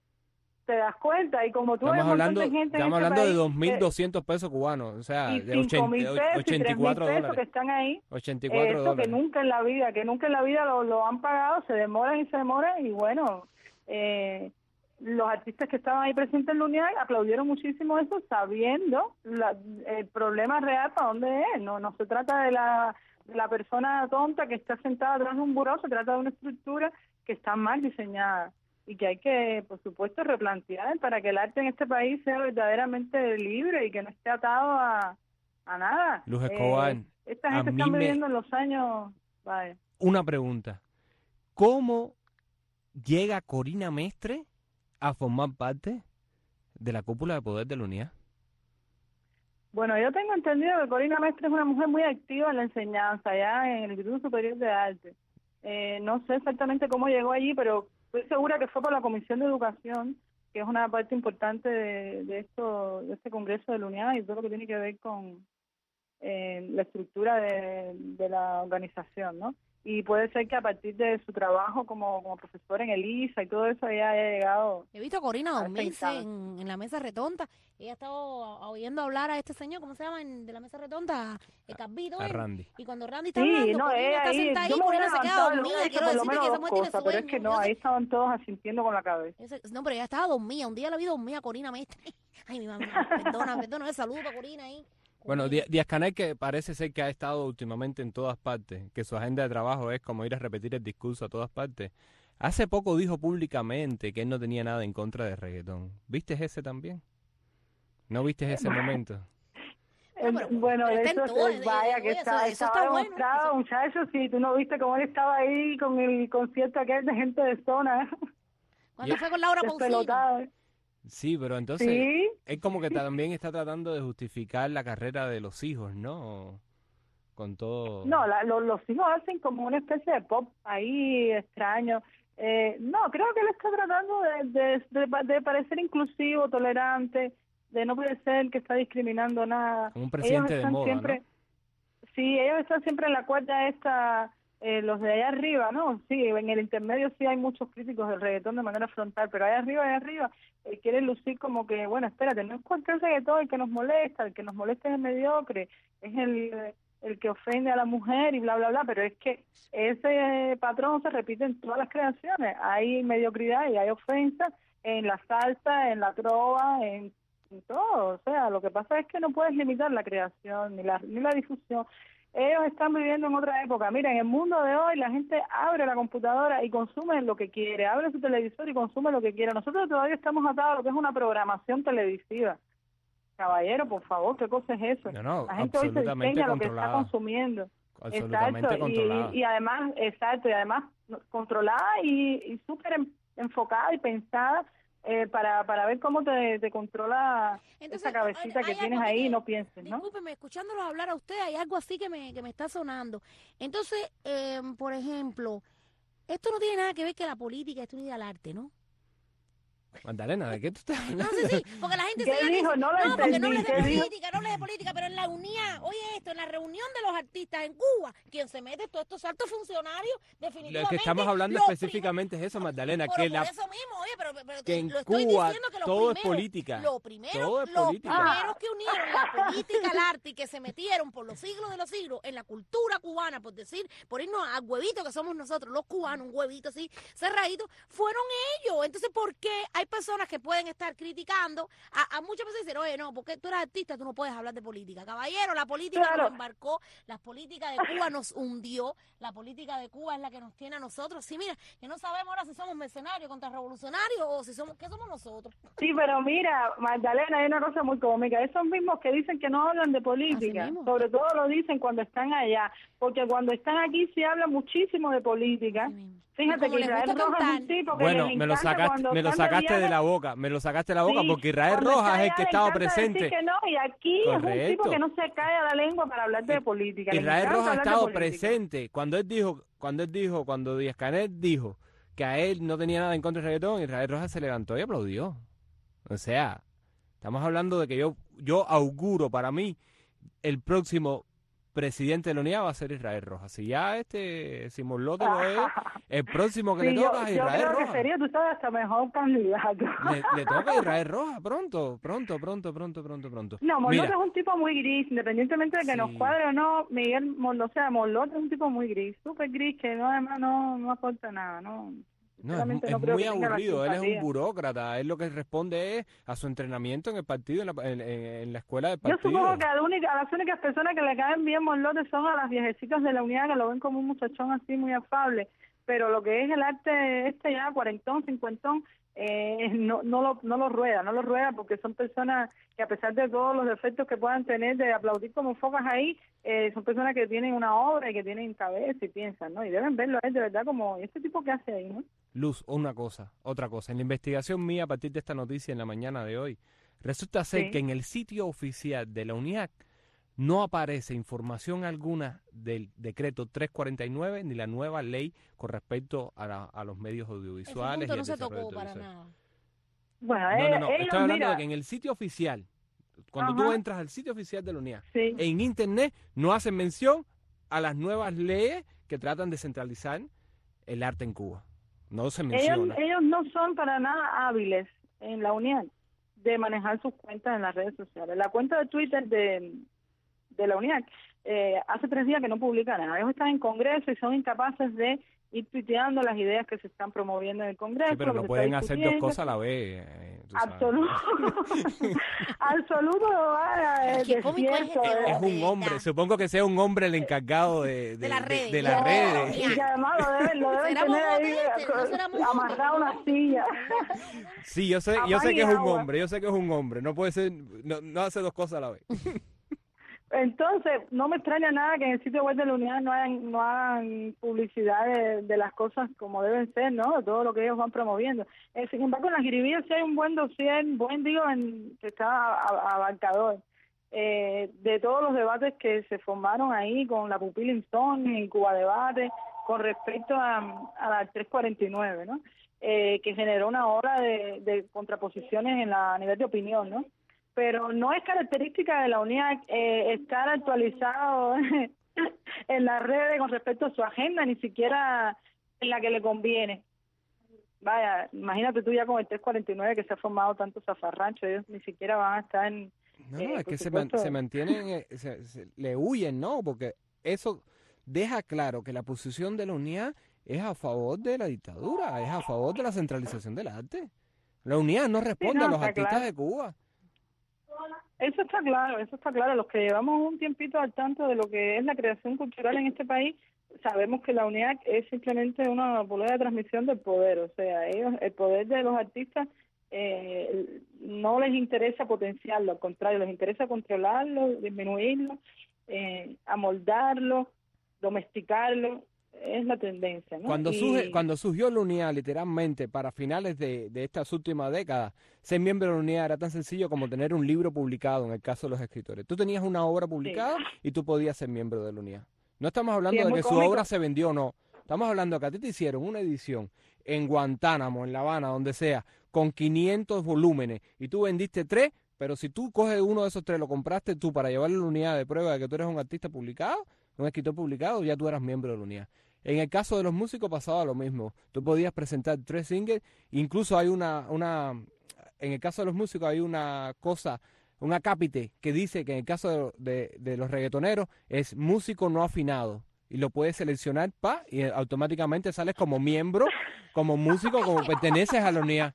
M: te das cuenta, y como tú hay
L: Estamos
M: un montón
L: hablando,
M: de gente
L: estamos
M: en este
L: hablando de
M: país,
L: dos mil
M: eh,
L: doscientos pesos cubanos, o sea,
M: y
L: de
M: cinco mil
L: ochenta,
M: pesos y
L: ochenta y
M: tres mil
L: cuatro
M: pesos que
L: dólares.
M: están ahí.
L: ochenta y
M: Eh,
L: cuatro
M: Eso
L: dólares.
M: que nunca en la vida, que nunca en la vida lo, lo han pagado, se demoran y se demoran, y bueno, eh, los artistas que estaban ahí presentes en la unidad aplaudieron muchísimo eso, sabiendo la, el problema real para dónde es. No, no se trata de la, de la persona tonta que está sentada atrás de un buró, se trata de una estructura que está mal diseñada y que hay que, por supuesto, replantear para que el arte en este país sea verdaderamente libre y que no esté atado a, a nada.
L: Luz Escobar,
M: Eh, esta
L: a
M: gente
L: mí
M: está
L: me-
M: viviendo en los años... Vale.
L: Una pregunta. ¿Cómo llega Corina Mestre a formar parte de la cúpula de poder de la unidad?
M: Bueno, yo tengo entendido que Corina Mestre es una mujer muy activa en la enseñanza, ya en el Instituto Superior de Arte. Eh, no sé exactamente cómo llegó allí, pero estoy segura que fue por la Comisión de Educación, que es una parte importante de, de esto, de este Congreso de la Unidad y todo lo que tiene que ver con eh, la estructura de, de la organización, ¿no? Y puede ser que a partir de su trabajo como, como profesora en el I S A y todo eso ella haya llegado...
C: He visto a Corina
M: a esta
C: dormirse
M: instancia.
C: en, en la mesa redonda. Ella ha estado oyendo hablar a este señor, ¿cómo se llama? En- de la mesa redonda, el Calvito.
L: A
C: él.
L: Randy.
C: Y cuando Randy está
M: Sí,
C: hablando,
M: no,
C: Corina
M: ella
C: está
M: ahí,
C: sentada
M: yo
C: ahí,
M: me hubiera
C: Corina se queda
M: levantado, le
C: dormida.
M: hubiera dicho
C: Quiero
M: por lo
C: decirte que
M: menos
C: esa
M: dos
C: mujer tiene
M: cosas, pero es que
C: sueño.
M: no,
C: Yo sé-
M: ahí estaban todos asintiendo con la cabeza.
C: ese- no, pero ella estaba dormida. Un día la vi dormida, Corina Mestre. Ay, mi mamá, perdona, perdona, un saludo para Corina ahí.
L: Bueno, Dí- Díaz Canel, que parece ser que ha estado últimamente en todas partes, que su agenda de trabajo es como ir a repetir el discurso a todas partes. Hace poco dijo públicamente que él no tenía nada en contra de reggaetón. ¿Viste ese también? ¿No viste ese momento?
M: Eh, bueno,
C: está en
M: eso,
C: todo,
M: es- vaya,
C: oye,
M: que
C: eso-
M: está,
C: eso
M: estaba
C: está bueno,
M: demostrado, muchachos, si tú no viste cómo él estaba ahí con el concierto aquel de gente de zona.
C: Cuando fue con Laura Pausini.
M: Despelotado.
L: Sí, pero entonces
M: Sí.
L: es como que también está tratando de justificar la carrera de los hijos, ¿no? con todo.
M: No, la, lo, los hijos hacen como una especie de pop ahí extraño. Eh, no, creo que él está tratando de, de, de, de parecer inclusivo, tolerante, de no parecer que está discriminando nada.
L: Como un presidente de moda,
M: siempre,
L: ¿no?
M: Sí, ellos están siempre en la cuerda esta, eh, los de allá arriba, ¿no? Sí, en el intermedio sí hay muchos críticos del reggaetón de manera frontal, pero allá arriba, allá arriba, eh, quieren lucir como que, bueno, espérate, no es cualquier reggaetón el que nos molesta, el que nos molesta es el mediocre, es el, el que ofende a la mujer y bla, bla, bla, pero es que ese patrón se repite en todas las creaciones. Hay mediocridad y hay ofensa en la salsa, en la trova, en todo. O sea, lo que pasa es que no puedes limitar la creación ni la, ni la difusión. Ellos están viviendo en otra época. Mira, en el mundo de hoy la gente abre la computadora y consume lo que quiere, abre su televisor y consume lo que quiere. Nosotros todavía estamos atados a lo que es una programación televisiva. Caballero, por favor, ¿qué cosa es eso?
L: No, no,
M: la gente hoy se diseña lo que está consumiendo.
L: Absolutamente
M: exacto,
L: controlada.
M: Y, y además, exacto, y además controlada y, y súper en, enfocada y pensada eh, para, para ver cómo te, te controla. Entonces, esa cabecita hay, que hay tienes ahí que, y no pienses, ¿no?
C: Discúlpeme, escuchándolos hablar a usted, hay algo así que me, que me está sonando. Entonces, eh, por ejemplo, esto no tiene nada que ver que la política es unida al arte, ¿no?
L: Magdalena, ¿de qué tú estás hablando?
C: No, sí, sí, porque la gente
M: ¿Qué
C: se
M: dijo?
C: dice,
M: No, lo
C: no, porque no hables de
M: dijo?
C: política, no hables de política, pero en la unidad, oye esto, en la reunión de los artistas en Cuba, quien se mete todos estos altos funcionarios, definitivamente.
L: Lo que estamos hablando específicamente es eso, Magdalena,
C: pero
L: que
C: por
L: la
C: eso mismo, oye, pero, pero
L: que en
C: lo estoy
L: Cuba
C: diciendo que lo
L: todo
C: primero,
L: es política.
C: Lo primero,
L: todo es
C: los
L: política.
C: primeros que unieron la política al arte y que se metieron por los siglos de los siglos en la cultura cubana, por decir, por irnos al huevito que somos nosotros, los cubanos, un huevito así, cerradito, fueron ellos. Entonces, ¿por qué hay personas que pueden estar criticando? A, a muchas veces dicen, oye, no, porque tú eres artista, tú no puedes hablar de política. Caballero, la política
M: claro.
C: nos embarcó, la política de Cuba nos hundió, la política de Cuba es la que nos tiene a nosotros. Sí, mira, que no sabemos ahora si somos mercenarios, contrarrevolucionarios o si somos, ¿qué somos nosotros?
M: Sí, pero mira, Magdalena, hay una cosa muy cómica. Esos mismos que dicen que no hablan de política, sobre todo lo dicen cuando están allá, porque cuando están aquí sí hablan muchísimo de política. Fíjate que Israel Rojas es un tipo que
L: bueno,
M: les
L: me lo sacaste, me lo sacaste de la boca, me lo sacaste de la boca
M: sí,
L: porque Israel Rojas es el que estaba presente.
M: Decir que no, y aquí
L: correcto.
M: Es un tipo que no se cae la lengua para hablar de política.
L: Israel Rojas ha estado presente cuando él dijo, cuando él dijo, cuando Díaz-Canel dijo que a él no tenía nada en contra del reggaetón, Israel Rojas se levantó y aplaudió. O sea, estamos hablando de que yo, yo auguro para mí el próximo presidente de la unidad va a ser Israel Rojas. Si ya este Simón Lote lo es, el próximo que
M: sí,
L: le toca
M: yo,
L: es Israel
M: yo creo
L: Rojas.
M: Que sería, tú sabes, hasta mejor candidato.
L: Le, le toca a Israel Rojas pronto, pronto, pronto, pronto, pronto, pronto.
M: No, Morlote es un tipo muy gris, independientemente de que
L: sí.
M: nos cuadre o no, Miguel Morlote, o sea, Morlote es un tipo muy gris, súper gris, que no, además no, no aporta nada, ¿no?
L: No, es, es
M: no
L: muy aburrido, él es un burócrata, él lo que responde es a su entrenamiento en el partido, en la, en, en la escuela del partido.
M: Yo supongo que a, la única, a las únicas personas que le caen bien Morlote son a las viejecitas de la unidad que lo ven como un muchachón así muy afable, pero lo que es el arte este ya cuarentón, cincuentón, eh, no, no, lo, no lo rueda, no lo rueda porque son personas que a pesar de todos los defectos que puedan tener de aplaudir como focas ahí, eh, son personas que tienen una obra y que tienen cabeza y piensan, ¿no? Y deben verlo a él de verdad como este tipo que hace ahí, ¿no?
L: Luz, una cosa, otra cosa. En la investigación mía a partir de esta noticia en la mañana de hoy, resulta ser
M: sí.
L: que en el sitio oficial de la UNIAC no aparece información alguna del decreto trescientos cuarenta y nueve ni la nueva ley con respecto a, la, a los medios audiovisuales.
C: Ese punto
L: y
C: no se
L: desarrollo
C: tocó para
L: audiovisual.
C: nada.
M: Bueno,
L: no, no, no.
M: ellos,
L: Estoy hablando
M: mira,
L: de que en el sitio oficial, cuando
M: Ajá.
L: tú entras al sitio oficial de la UNIAC,
M: sí.
L: en internet no hacen mención a las nuevas leyes que tratan de centralizar el arte en Cuba. No se menciona.
M: Ellos, ellos no son para nada hábiles en la UNIAC de manejar sus cuentas en las redes sociales. La cuenta de Twitter de, de la UNIAC eh, hace tres días que no publica nada. Ellos están en Congreso y son incapaces de ir tuiteando las ideas que se están promoviendo en el Congreso.
L: Sí, pero no pueden hacer dos cosas a la vez. Eh,
M: Absoluto. Absoluto. Ah,
C: Es que cómico es
M: desierto,
C: este
L: Es
C: hombre,
L: un hombre, supongo que sea un hombre el encargado de, de,
C: De las redes.
L: de, de las
C: No,
L: redes.
M: Y que además lo deben, lo deben
C: Será
M: tener ahí
C: mojote, no será mojote.
M: amarrado a una silla.
L: Sí, yo sé, yo sé
M: Apague
L: que es un
M: agua.
L: hombre, yo sé que es un hombre, no puede ser, no, no hace dos cosas a la vez.
M: Entonces, no me extraña nada que en el sitio web de la unidad no hagan, no hagan publicidad de, de las cosas como deben ser, ¿no? De todo lo que ellos van promoviendo. Eh, sin embargo, en las jiribías sí hay un buen dossier, buen, digo, en, que está a- a- abarcador. eh, de todos los debates que se formaron ahí con la pupila Insomnia y Cuba Debate con respecto a, a la tres cuarenta y nueve, ¿no? Eh, que generó una ola de, de contraposiciones en la a nivel de opinión, ¿no? Pero no es característica de la UNIAC eh, estar actualizado en las redes con respecto a su agenda, ni siquiera en la que le conviene. Vaya, imagínate tú ya con el tres cuarenta y nueve que se ha formado tanto zafarrancho, ellos ni siquiera van a estar en...
L: No,
M: eh,
L: no, es
M: por
L: que se, man-
M: supuesto.
L: se mantienen, eh, se- se- le huyen, ¿no? Porque eso deja claro que la posición de la UNIAC es a favor de la dictadura, es a favor de la centralización del arte. La UNIAC no responde
M: no,
L: a los
M: está
L: artistas
M: claro.
L: de Cuba.
M: Eso está claro, eso está claro. Los que llevamos un tiempito al tanto de lo que es la creación cultural en este país, sabemos que la UNIAC es simplemente una bolera de transmisión del poder. O sea, ellos, el poder de los artistas eh, no les interesa potenciarlo, al contrario, les interesa controlarlo, disminuirlo, eh, amoldarlo, domesticarlo. Es la tendencia, ¿no?
L: Cuando,
M: Y-
L: surge, cuando surgió la UNIAC, literalmente, para finales de, de estas últimas décadas, ser miembro de la UNIAC era tan sencillo como tener un libro publicado, en el caso de los escritores. Tú tenías una obra publicada y tú podías ser miembro de la UNIAC. No estamos hablando
M: Sí, es
L: de
M: muy
L: que su
M: cómico.
L: obra se vendió o no. Estamos hablando de que a ti te hicieron una edición en Guantánamo, en La Habana, donde sea, con quinientos volúmenes, y tú vendiste tres, pero si tú coges uno de esos tres, lo compraste tú para llevarle la unidad de prueba de que tú eres un artista publicado, un escritor publicado, ya tú eras miembro de la UNIAC. En el caso de los músicos pasaba lo mismo. Tú podías presentar tres singles, incluso hay una, una, en el caso de los músicos hay una cosa, un acápite que dice que en el caso de, de, de los reggaetoneros es músico no afinado. Y lo puedes seleccionar, pa, y automáticamente sales como miembro, como músico, como perteneces a la UNIAC.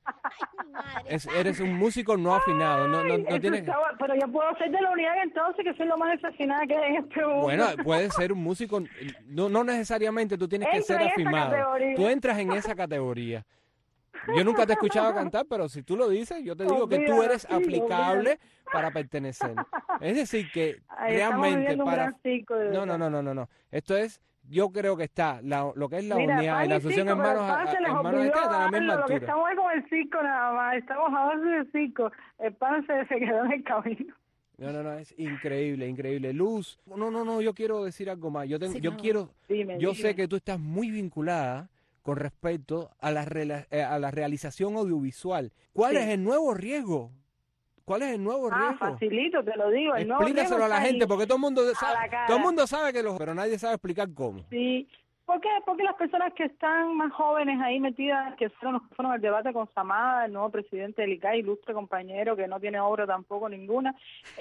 L: Es, eres un músico no afinado, no, no, no
M: Eso
L: tienes...
M: está bueno, pero yo puedo ser de la UNIAC entonces, que soy lo más desafinada que hay en este mundo.
L: Bueno, puedes ser un músico, no, no necesariamente tú tienes que
M: Entro
L: ser
M: en esa
L: afirmado.
M: categoría.
L: Tú entras en esa categoría. Yo nunca te he escuchado cantar, pero si tú lo dices, yo te digo que tú
M: Olvídalo,
L: eres
M: sí,
L: aplicable
M: olvídalo.
L: para pertenecer. Es decir, que
M: Ay, estamos
L: realmente
M: viviendo un
L: para...
M: gran circo, de
L: No,
M: verdad.
L: no, no, no, no, no. Esto es, yo creo que está, la, lo que es la
M: Mira,
L: unidad
M: pan
L: y la
M: y
L: asociación
M: circo, pero
L: hermanos,
M: el pan se les
L: hermanos
M: olvidó
L: de acá, a la misma
M: darlo, Lo que
L: altura.
M: estamos es con el circo nada más, estamos a base de circo. El pan se, se quedó en el camino.
L: No, no, no, es increíble, increíble. Luz, no, no, no, yo quiero decir algo más. Yo, tengo,
M: Sí,
L: yo
M: no.
L: quiero,
M: Dime,
L: yo
M: dime.
L: sé que tú estás muy vinculada con respecto a la, rela- eh, a la realización audiovisual. ¿Cuál
M: Sí.
L: es el nuevo riesgo? ¿Cuál es el nuevo
M: Ah,
L: riesgo?
M: facilito, te lo digo. El nuevo
L: Explícaselo
M: riesgo
L: a la
M: está
L: gente,
M: ahí,
L: porque todo el mundo
M: a
L: sabe,
M: la cara.
L: todo el mundo sabe que los, pero nadie sabe explicar cómo.
M: Sí. ¿Por qué? Porque las personas que están más jóvenes ahí metidas, que fueron los que fueron al debate con Samada, el nuevo presidente del I C A I, ilustre compañero, que no tiene obra tampoco ninguna,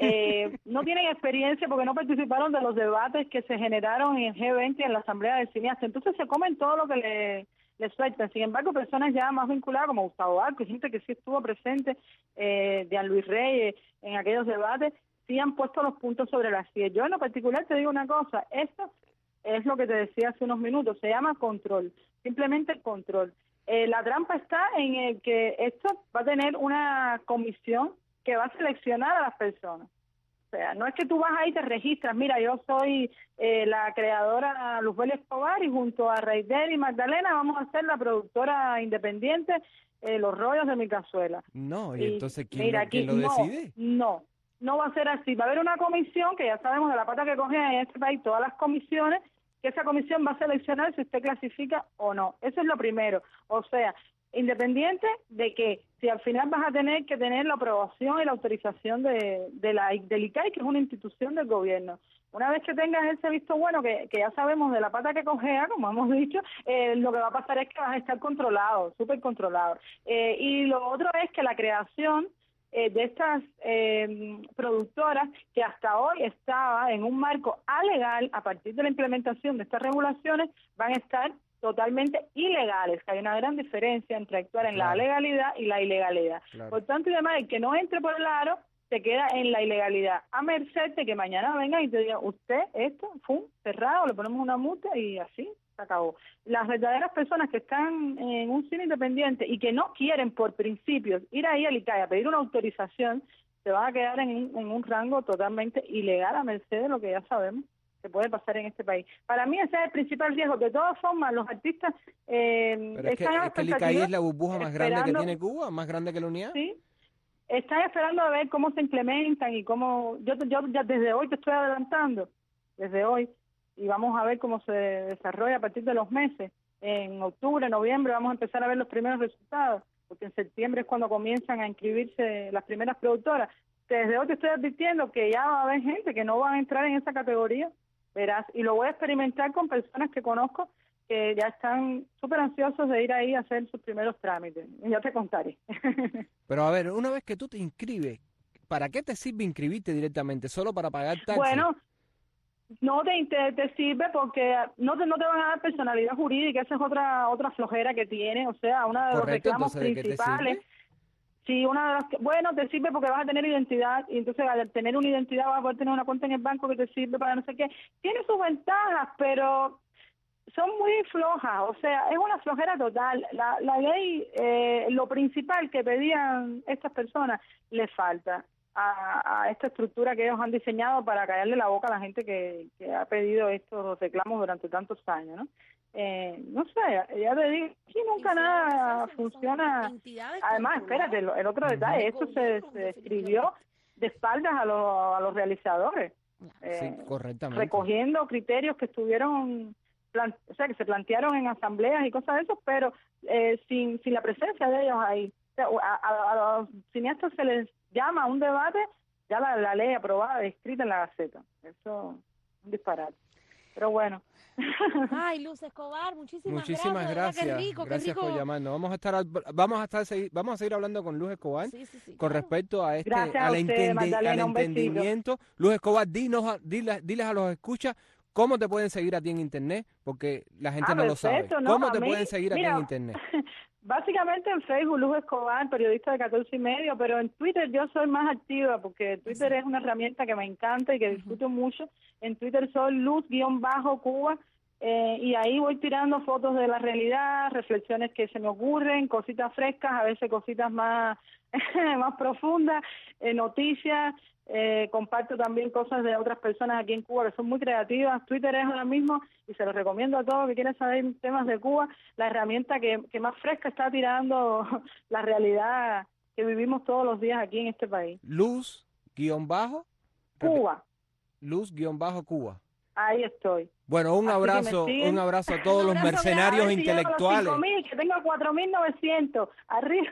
M: eh, no tienen experiencia porque no participaron de los debates que se generaron en el G veinte y en la Asamblea de Cineastas. Entonces se comen todo lo que le, le sueltan. Sin embargo, personas ya más vinculadas como Gustavo Arco, gente que sí estuvo presente, eh, de Luis Reyes, en aquellos debates, sí han puesto los puntos sobre las sillas. Yo en lo particular te digo una cosa, esto es lo que te decía hace unos minutos, se llama control, simplemente control. Eh, la trampa está en el que esto va a tener una comisión que va a seleccionar a las personas. O sea, no es que tú vas ahí y te registras, mira, yo soy eh, la creadora Luzbel Escobar y junto a Reider y Magdalena vamos a ser la productora independiente eh, Los Rollos de mi Cazuela.
L: No, y,
M: Y
L: entonces, ¿quién,
M: mira,
L: lo, quién
M: aquí
L: lo
M: no,
L: decide?
M: No, no va a ser así. Va a haber una comisión, que ya sabemos de la pata que cogen en este país todas las comisiones, que esa comisión va a seleccionar si usted clasifica o no. Eso es lo primero. O sea, independiente de que si al final vas a tener que tener la aprobación y la autorización de, de la del I C A I, que es una institución del gobierno. Una vez que tengas ese visto bueno, que, que ya sabemos de la pata que cojea, como hemos dicho, eh, lo que va a pasar es que vas a estar controlado, súper controlado. Eh, y lo otro es que la creación eh, de estas eh, productoras, que hasta hoy estaba en un marco alegal, a partir de la implementación de estas regulaciones, van a estar totalmente ilegales, que hay una gran diferencia entre actuar en la
L: Claro.
M: legalidad y la ilegalidad.
L: Claro.
M: Por tanto, y además, el que no entre por el aro se queda en la ilegalidad, a merced de que mañana vengan y te digan, usted, esto, fue cerrado, le ponemos una multa y así se acabó. Las verdaderas personas que están en un cine independiente y que no quieren por principios ir ahí al I C A I a pedir una autorización, se van a quedar en, en un rango totalmente ilegal, a merced de lo que ya sabemos que puede pasar en este país. Para mí ese es el principal riesgo. De todas formas, los artistas eh,
L: Pero es que,
M: están en
L: es que el I C A I es la burbuja más grande que
M: esperando-
L: tiene Cuba, más grande que la UNIAC.
M: Sí, están esperando a ver cómo se implementan y cómo, yo, yo ya desde hoy te estoy adelantando, desde hoy, y vamos a ver cómo se desarrolla a partir de los meses. En octubre, noviembre vamos a empezar a ver los primeros resultados, porque en septiembre es cuando comienzan a inscribirse las primeras productoras. Desde hoy te estoy advirtiendo que ya va a haber gente que no van a entrar en esa categoría, verás, y lo voy a experimentar con personas que conozco que ya están súper ansiosos de ir ahí a hacer sus primeros trámites. Ya te contaré.
L: Pero a ver, una vez que tú te inscribes, ¿para qué te sirve inscribirte directamente? ¿Solo para pagar taxes?
M: Bueno, no te, te, te sirve porque no te, no te van a dar personalidad jurídica, esa es otra otra flojera que tiene, o sea, uno de los
L: Correcto,
M: reclamos
L: entonces, ¿de qué te
M: principales. Sí, una de las que, bueno, te sirve porque vas a tener identidad y entonces al tener una identidad vas a poder tener una cuenta en el banco que te sirve para no sé qué. Tiene sus ventajas, pero son muy flojas, o sea, es una flojera total. La, la ley, eh, lo principal que pedían estas personas, le falta a, a esta estructura que ellos han diseñado para callarle la boca a la gente que, que ha pedido estos reclamos durante tantos años, ¿no? Eh, no sé, ya te digo, aquí nunca nada funciona. Además, espérate, el, el otro detalle, esto se, se escribió de espaldas a los, a los realizadores, eh,
L: Sí, correctamente.
M: recogiendo criterios que estuvieron, plan, o sea, que se plantearon en asambleas y cosas de eso, pero eh, sin, sin la presencia de ellos ahí. O sea, a, a, a los cineastas se les llama a un debate, ya la, la ley aprobada, escrita en la Gaceta. Eso es un disparate. Pero bueno.
C: Ay, Luz Escobar, muchísimas,
L: Muchísimas
C: gracias.
L: gracias.
C: Qué rico, qué
L: gracias
C: rico.
L: por llamarnos. Vamos a estar al- vamos a estar segui- vamos a seguir hablando con Luz Escobar
C: Sí, sí, sí,
L: con
C: claro.
L: respecto a este
M: Gracias a
L: al,
M: usted,
L: entendi-
M: Magdalena,
L: al
M: un besito.
L: entendimiento. Luz Escobar, dinos a- dile- diles a los escuchas cómo te pueden seguir a ti en internet, porque la gente
M: Ah,
L: no lo sabe.
M: perfecto, no,
L: ¿Cómo
M: a
L: te
M: mí,
L: pueden seguir a ti
M: mira,
L: en internet?
M: Básicamente en Facebook, Luz Escobar, periodista de catorce y medio, pero en Twitter yo soy más activa porque Twitter es una herramienta que me encanta y que disfruto mucho. En Twitter soy Luz-Cuba eh, y ahí voy tirando fotos de la realidad, reflexiones que se me ocurren, cositas frescas, a veces cositas más, más profundas, eh, noticias. Eh, comparto también cosas de otras personas aquí en Cuba que son muy creativas. Twitter es ahora mismo, y se los recomiendo a todos que quieran saber temas de Cuba, la herramienta que, que más fresca está tirando la realidad que vivimos todos los días aquí en este país.
L: Luz guión bajo
M: Cuba,
L: Luz guión bajo Cuba.
M: ahí estoy.
L: Bueno, un
M: Así que me
L: abrazo,
M: siguen.
L: un abrazo a todos
M: Un
L: los
M: abrazo
L: mercenarios
M: grande, si llego a los
L: intelectuales.
M: cinco mil, que tengo cuatro mil novecientos arriba.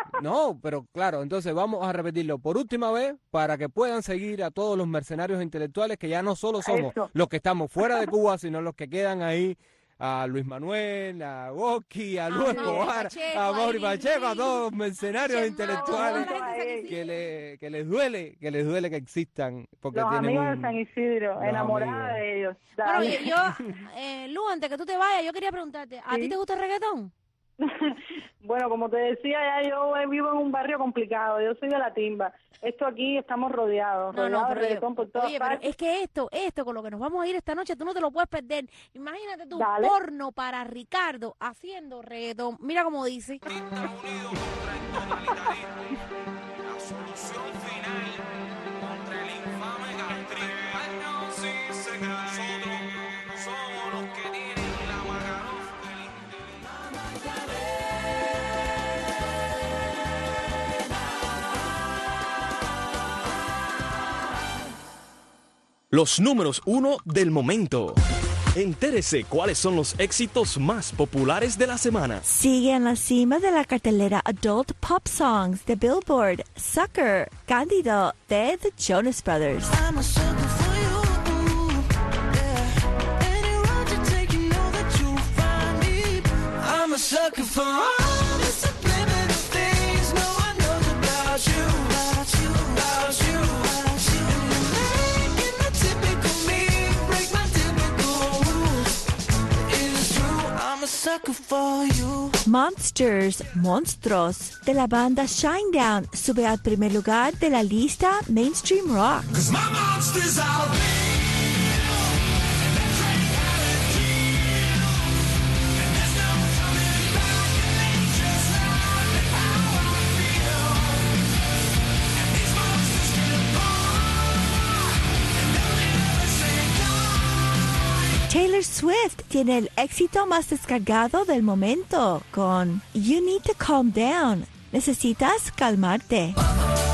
L: No, pero claro, entonces vamos a repetirlo por última vez para que puedan seguir a todos los mercenarios intelectuales que ya no solo somos
M: Eso.
L: los que estamos fuera de Cuba, sino los que quedan ahí, a Luis Manuel, a Goki, a Luis
C: Mauri
L: Escobar,
C: Pacheco,
L: a Mauri
C: ahí,
L: Pacheco, a
C: Luis,
L: todos los mercenarios
C: Chema,
L: intelectuales
C: toda la gente de San
L: que, le, que les duele, que les duele que existan, porque
M: Los
L: tienen
M: amigos
L: un-
M: de San Isidro,
L: los
M: enamorada
L: amigos.
M: de ellos.
C: Bueno,
M: Dale.
C: yo, yo eh, Lu, antes que tú te vayas, yo quería preguntarte, ¿a
M: Sí.
C: ti te gusta el reggaetón?
M: Bueno, como te decía, ya yo vivo en un barrio complicado, yo soy de la timba. Esto aquí estamos rodeados,
C: No, no,
M: rodeados
C: pero
M: de
C: oye,
M: reggaetón por todas
C: oye, pero
M: partes.
C: es que esto, esto con lo que nos vamos a ir esta noche, tú no te lo puedes perder. Imagínate tú,
M: Dale.
C: porno para Ricardo haciendo reggaetón. Mira cómo dice.
N: Los números uno del momento. Entérese cuáles son los éxitos más populares de la semana.
O: Sigue en la cima de la cartelera Adult Pop Songs de Billboard, Sucker, Cándido de The Jonas Brothers.
P: I'm a sucker for all the subliminal things no one knows about you, about you, about you, about you. And you're making the typical me break my typical rules. It is true, I'm a sucker for you.
O: Monsters, Monstruos, de la banda Shinedown, sube al primer lugar de la lista Mainstream Rock.
P: 'Cause my monster's out.
O: Taylor Swift tiene el éxito más descargado del momento con You Need to Calm Down. Necesitas calmarte.
P: Oh,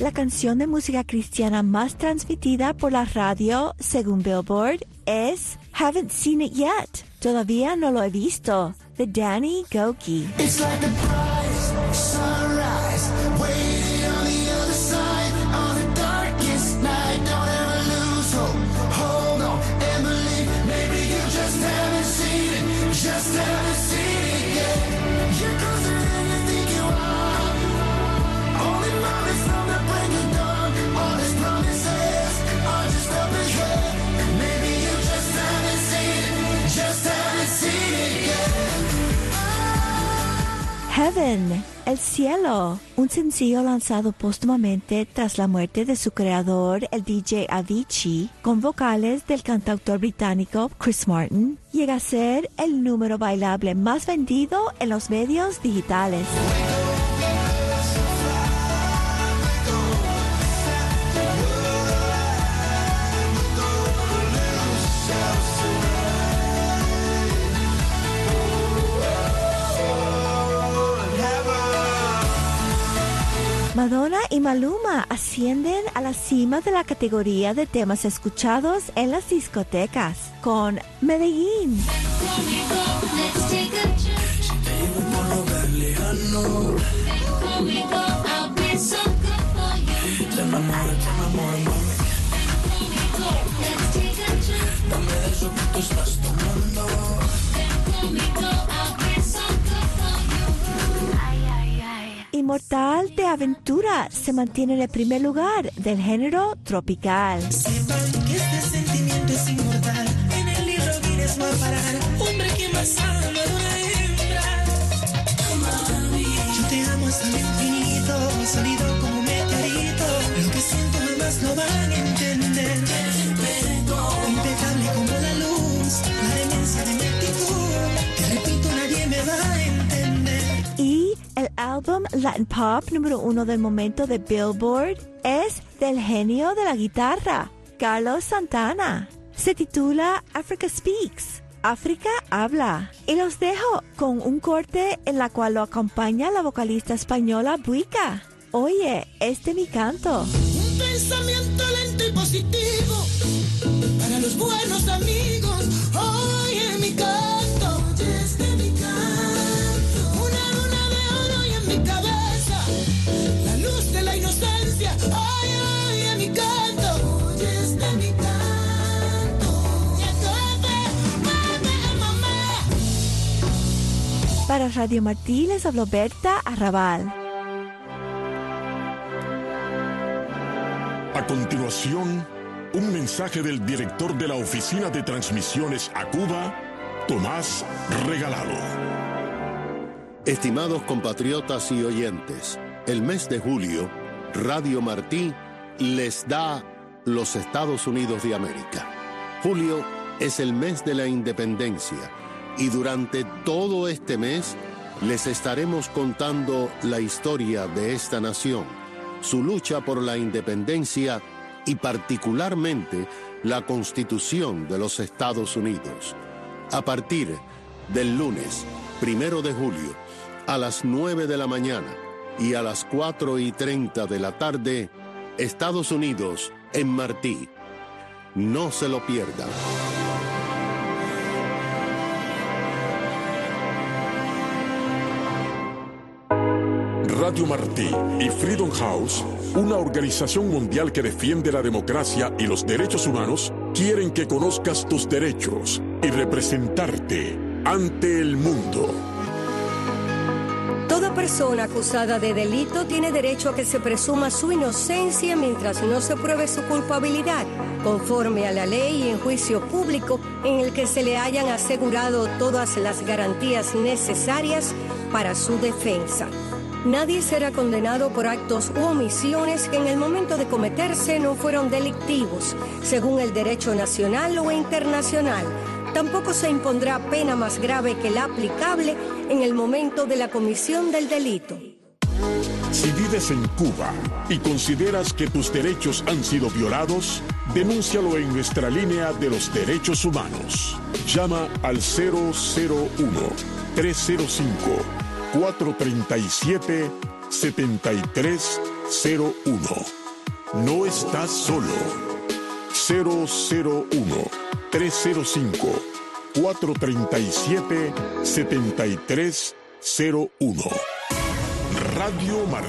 O: La canción de música cristiana más transmitida por la radio, según Billboard, es Haven't Seen It Yet. Todavía no lo he visto, de Danny Gokey.
P: It's like the prize, sunrise, waiting on the other side, on the darkest night. Don't ever lose hope, hold on and believe. Maybe you just haven't seen it, just haven't seen it yet. You're closer than you think you are. Only moments from the break of dawn. All his promises are just up ahead. Maybe you just haven't seen it, just haven't seen it yet.
O: Heaven, El Cielo, un sencillo lanzado póstumamente tras la muerte de su creador, el D J Avicii, con vocales del cantautor británico Chris Martin, llega a ser el número bailable más vendido en los medios digitales. Madonna y Maluma ascienden a la cima de la categoría de temas escuchados en las discotecas con Medellín. Inmortal de Aventura se mantiene en el primer lugar del género tropical.
P: Sepan que este sentimiento es inmortal. En el libro Guinness va a parar. Hombre que más ama a una hembra. Mami, yo te amo hasta el infinito. Sólido como un meteorito. Lo que siento jamás lo van a entender. Impecable como la luz. La demencia de mi actitud. Te repito, nadie me va a entender.
O: Y el álbum Latin Pop número uno del momento de Billboard es del genio de la guitarra, Carlos Santana. Se titula Africa Speaks, África habla. Y los dejo con un corte en la cual lo acompaña la vocalista española Buica. Oye, este mi canto.
P: Un pensamiento lento y positivo para los buenos amigos. Oye mi canto, oye este mi canto. Una luna de oro y en mi cabeza la luz de la inocencia. Oye, oye mi canto, oye este mi canto.
O: Para Radio Martí les habló Berta Arrabal.
I: A continuación, un mensaje del director de la Oficina de Transmisiones a Cuba, Tomás Regalado.
K: Estimados compatriotas y oyentes, el mes de julio, Radio Martí les da los Estados Unidos de América. Julio es el mes de la independencia y durante todo este mes les estaremos contando la historia de esta nación, su lucha por la independencia y particularmente la Constitución de los Estados Unidos. A partir del lunes primero de julio a las nueve de la mañana y a las cuatro y treinta de la tarde, Estados Unidos en Martí. No se lo pierdan.
I: Radio Martí y Freedom House, una organización mundial que defiende la democracia y los derechos humanos, quieren que conozcas tus derechos y representarte ante el mundo.
Q: Toda persona acusada de delito tiene derecho a que se presuma su inocencia mientras no se pruebe su culpabilidad, conforme a la ley y en juicio público en el que se le hayan asegurado todas las garantías necesarias para su defensa. Nadie será condenado por actos u omisiones que en el momento de cometerse no fueron delictivos, según el derecho nacional o internacional. Tampoco se impondrá pena más grave que la aplicable en el momento de la comisión del delito.
I: Si vives en Cuba y consideras que tus derechos han sido violados, denúncialo en nuestra línea de los derechos humanos. Llama al cero cero uno, tres cero cinco, cuatro tres siete, siete tres cero uno. No estás solo. cero cero uno, tres cero cinco, cuatro tres siete, siete tres cero uno. Radio Martí.